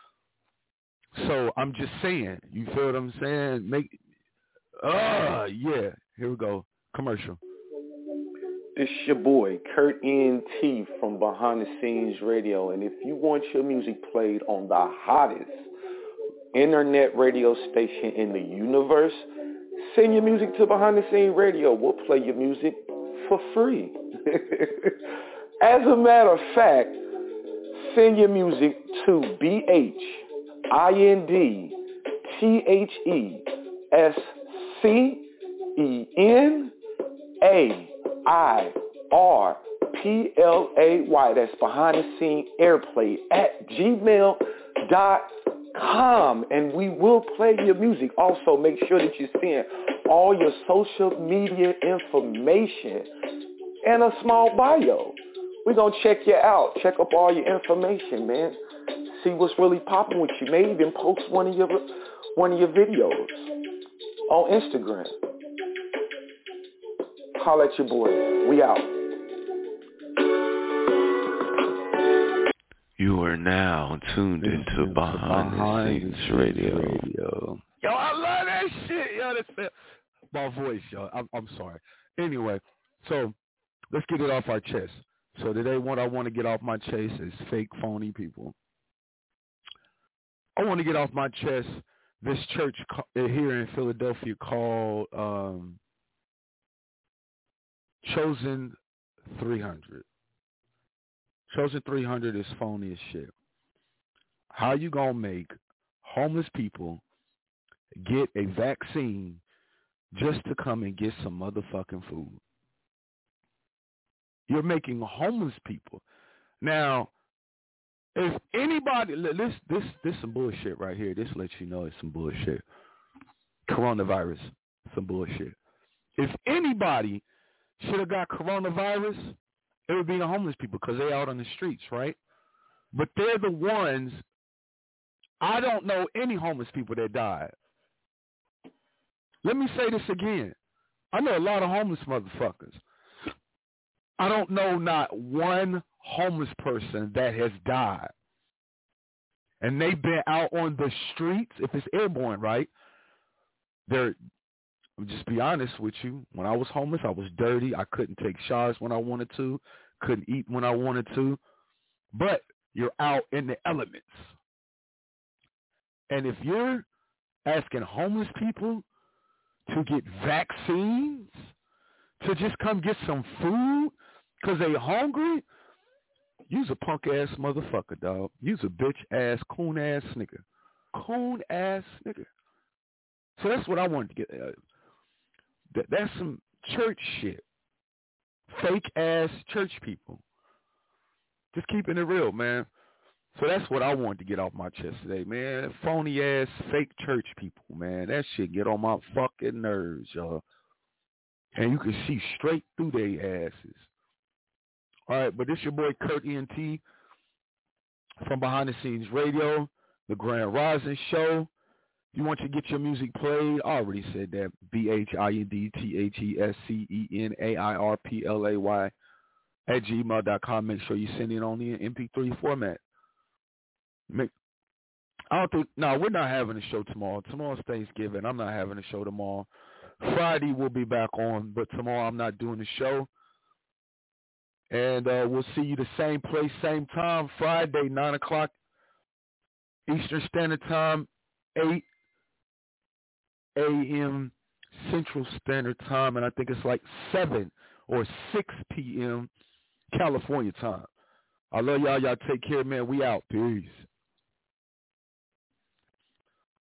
So I'm just saying, you feel what I'm saying? Make, uh, yeah. Here we go. Commercial. This your boy, Kurt N T from Behind the Scenes Radio. And if you want your music played on the hottest internet radio station in the universe, send your music to Behind the Scenes Radio. We'll play your music for free. As a matter of fact, send your music to B H I N D T H E S C E N A I R P L A Y. That's Behind the Scene Airplay at gmail dot com. And we will play your music. Also, make sure that you send all your social media information and a small bio. We're going to check you out. Check up all your information, man. See what's really popping with you. Maybe even post one of your one of your videos on Instagram. Holla at your boy. We out. You are now tuned into Behind, Behind the Scenes Radio. Radio. Yo, I love that shit. Yo, that's my voice, yo. I'm, I'm sorry. Anyway, so let's get it off our chest. So today, what I want to get off my chest is fake, phony people. I want to get off my chest this church here in Philadelphia called um, Chosen three hundred. Chosen three hundred is phony as shit. How you gonna make homeless people get a vaccine just to come and get some motherfucking food? You're making homeless people. Now, if anybody, this this this some bullshit right here. This lets you know it's some bullshit. Coronavirus, some bullshit. If anybody should have got coronavirus, it would be the homeless people because they're out on the streets, right? But they're the ones. I don't know any homeless people that died. Let me say this again. I know a lot of homeless motherfuckers. I don't know not one homeless person that has died. And they've been out on the streets. If it's airborne, right? They're, I'll just be honest with you. When I was homeless, I was dirty. I couldn't take showers when I wanted to. Couldn't eat when I wanted to. But you're out in the elements. And if you're asking homeless people to get vaccines, to just come get some food because they hungry, you's a punk-ass motherfucker, dog. You's a bitch-ass, coon-ass nigga. Coon-ass nigga. So that's what I wanted to get at. That, that's some church shit. Fake-ass church people. Just keeping it real, man. So that's what I wanted to get off my chest today, man. Phony-ass, fake church people, man. That shit get on my fucking nerves, y'all. And you can see straight through their asses. All right, but this your boy Kurt E N T from Behind the Scenes Radio, the Grand Rising Show. If you want to get your music played, I already said that. B H I N D T H E S C E N A I R P L A Y at gmail dot com. Make sure you send it on the M P three format. Make, I don't think, no, we're not having a show tomorrow. Tomorrow's Thanksgiving. I'm not having a show tomorrow. Friday we'll be back on, but tomorrow I'm not doing the show. And uh, we'll see you the same place, same time, Friday, nine o'clock Eastern Standard Time, eight a.m. Central Standard Time, and I think it's like seven or six p.m. California time. I love y'all. Y'all take care, man. We out. Peace.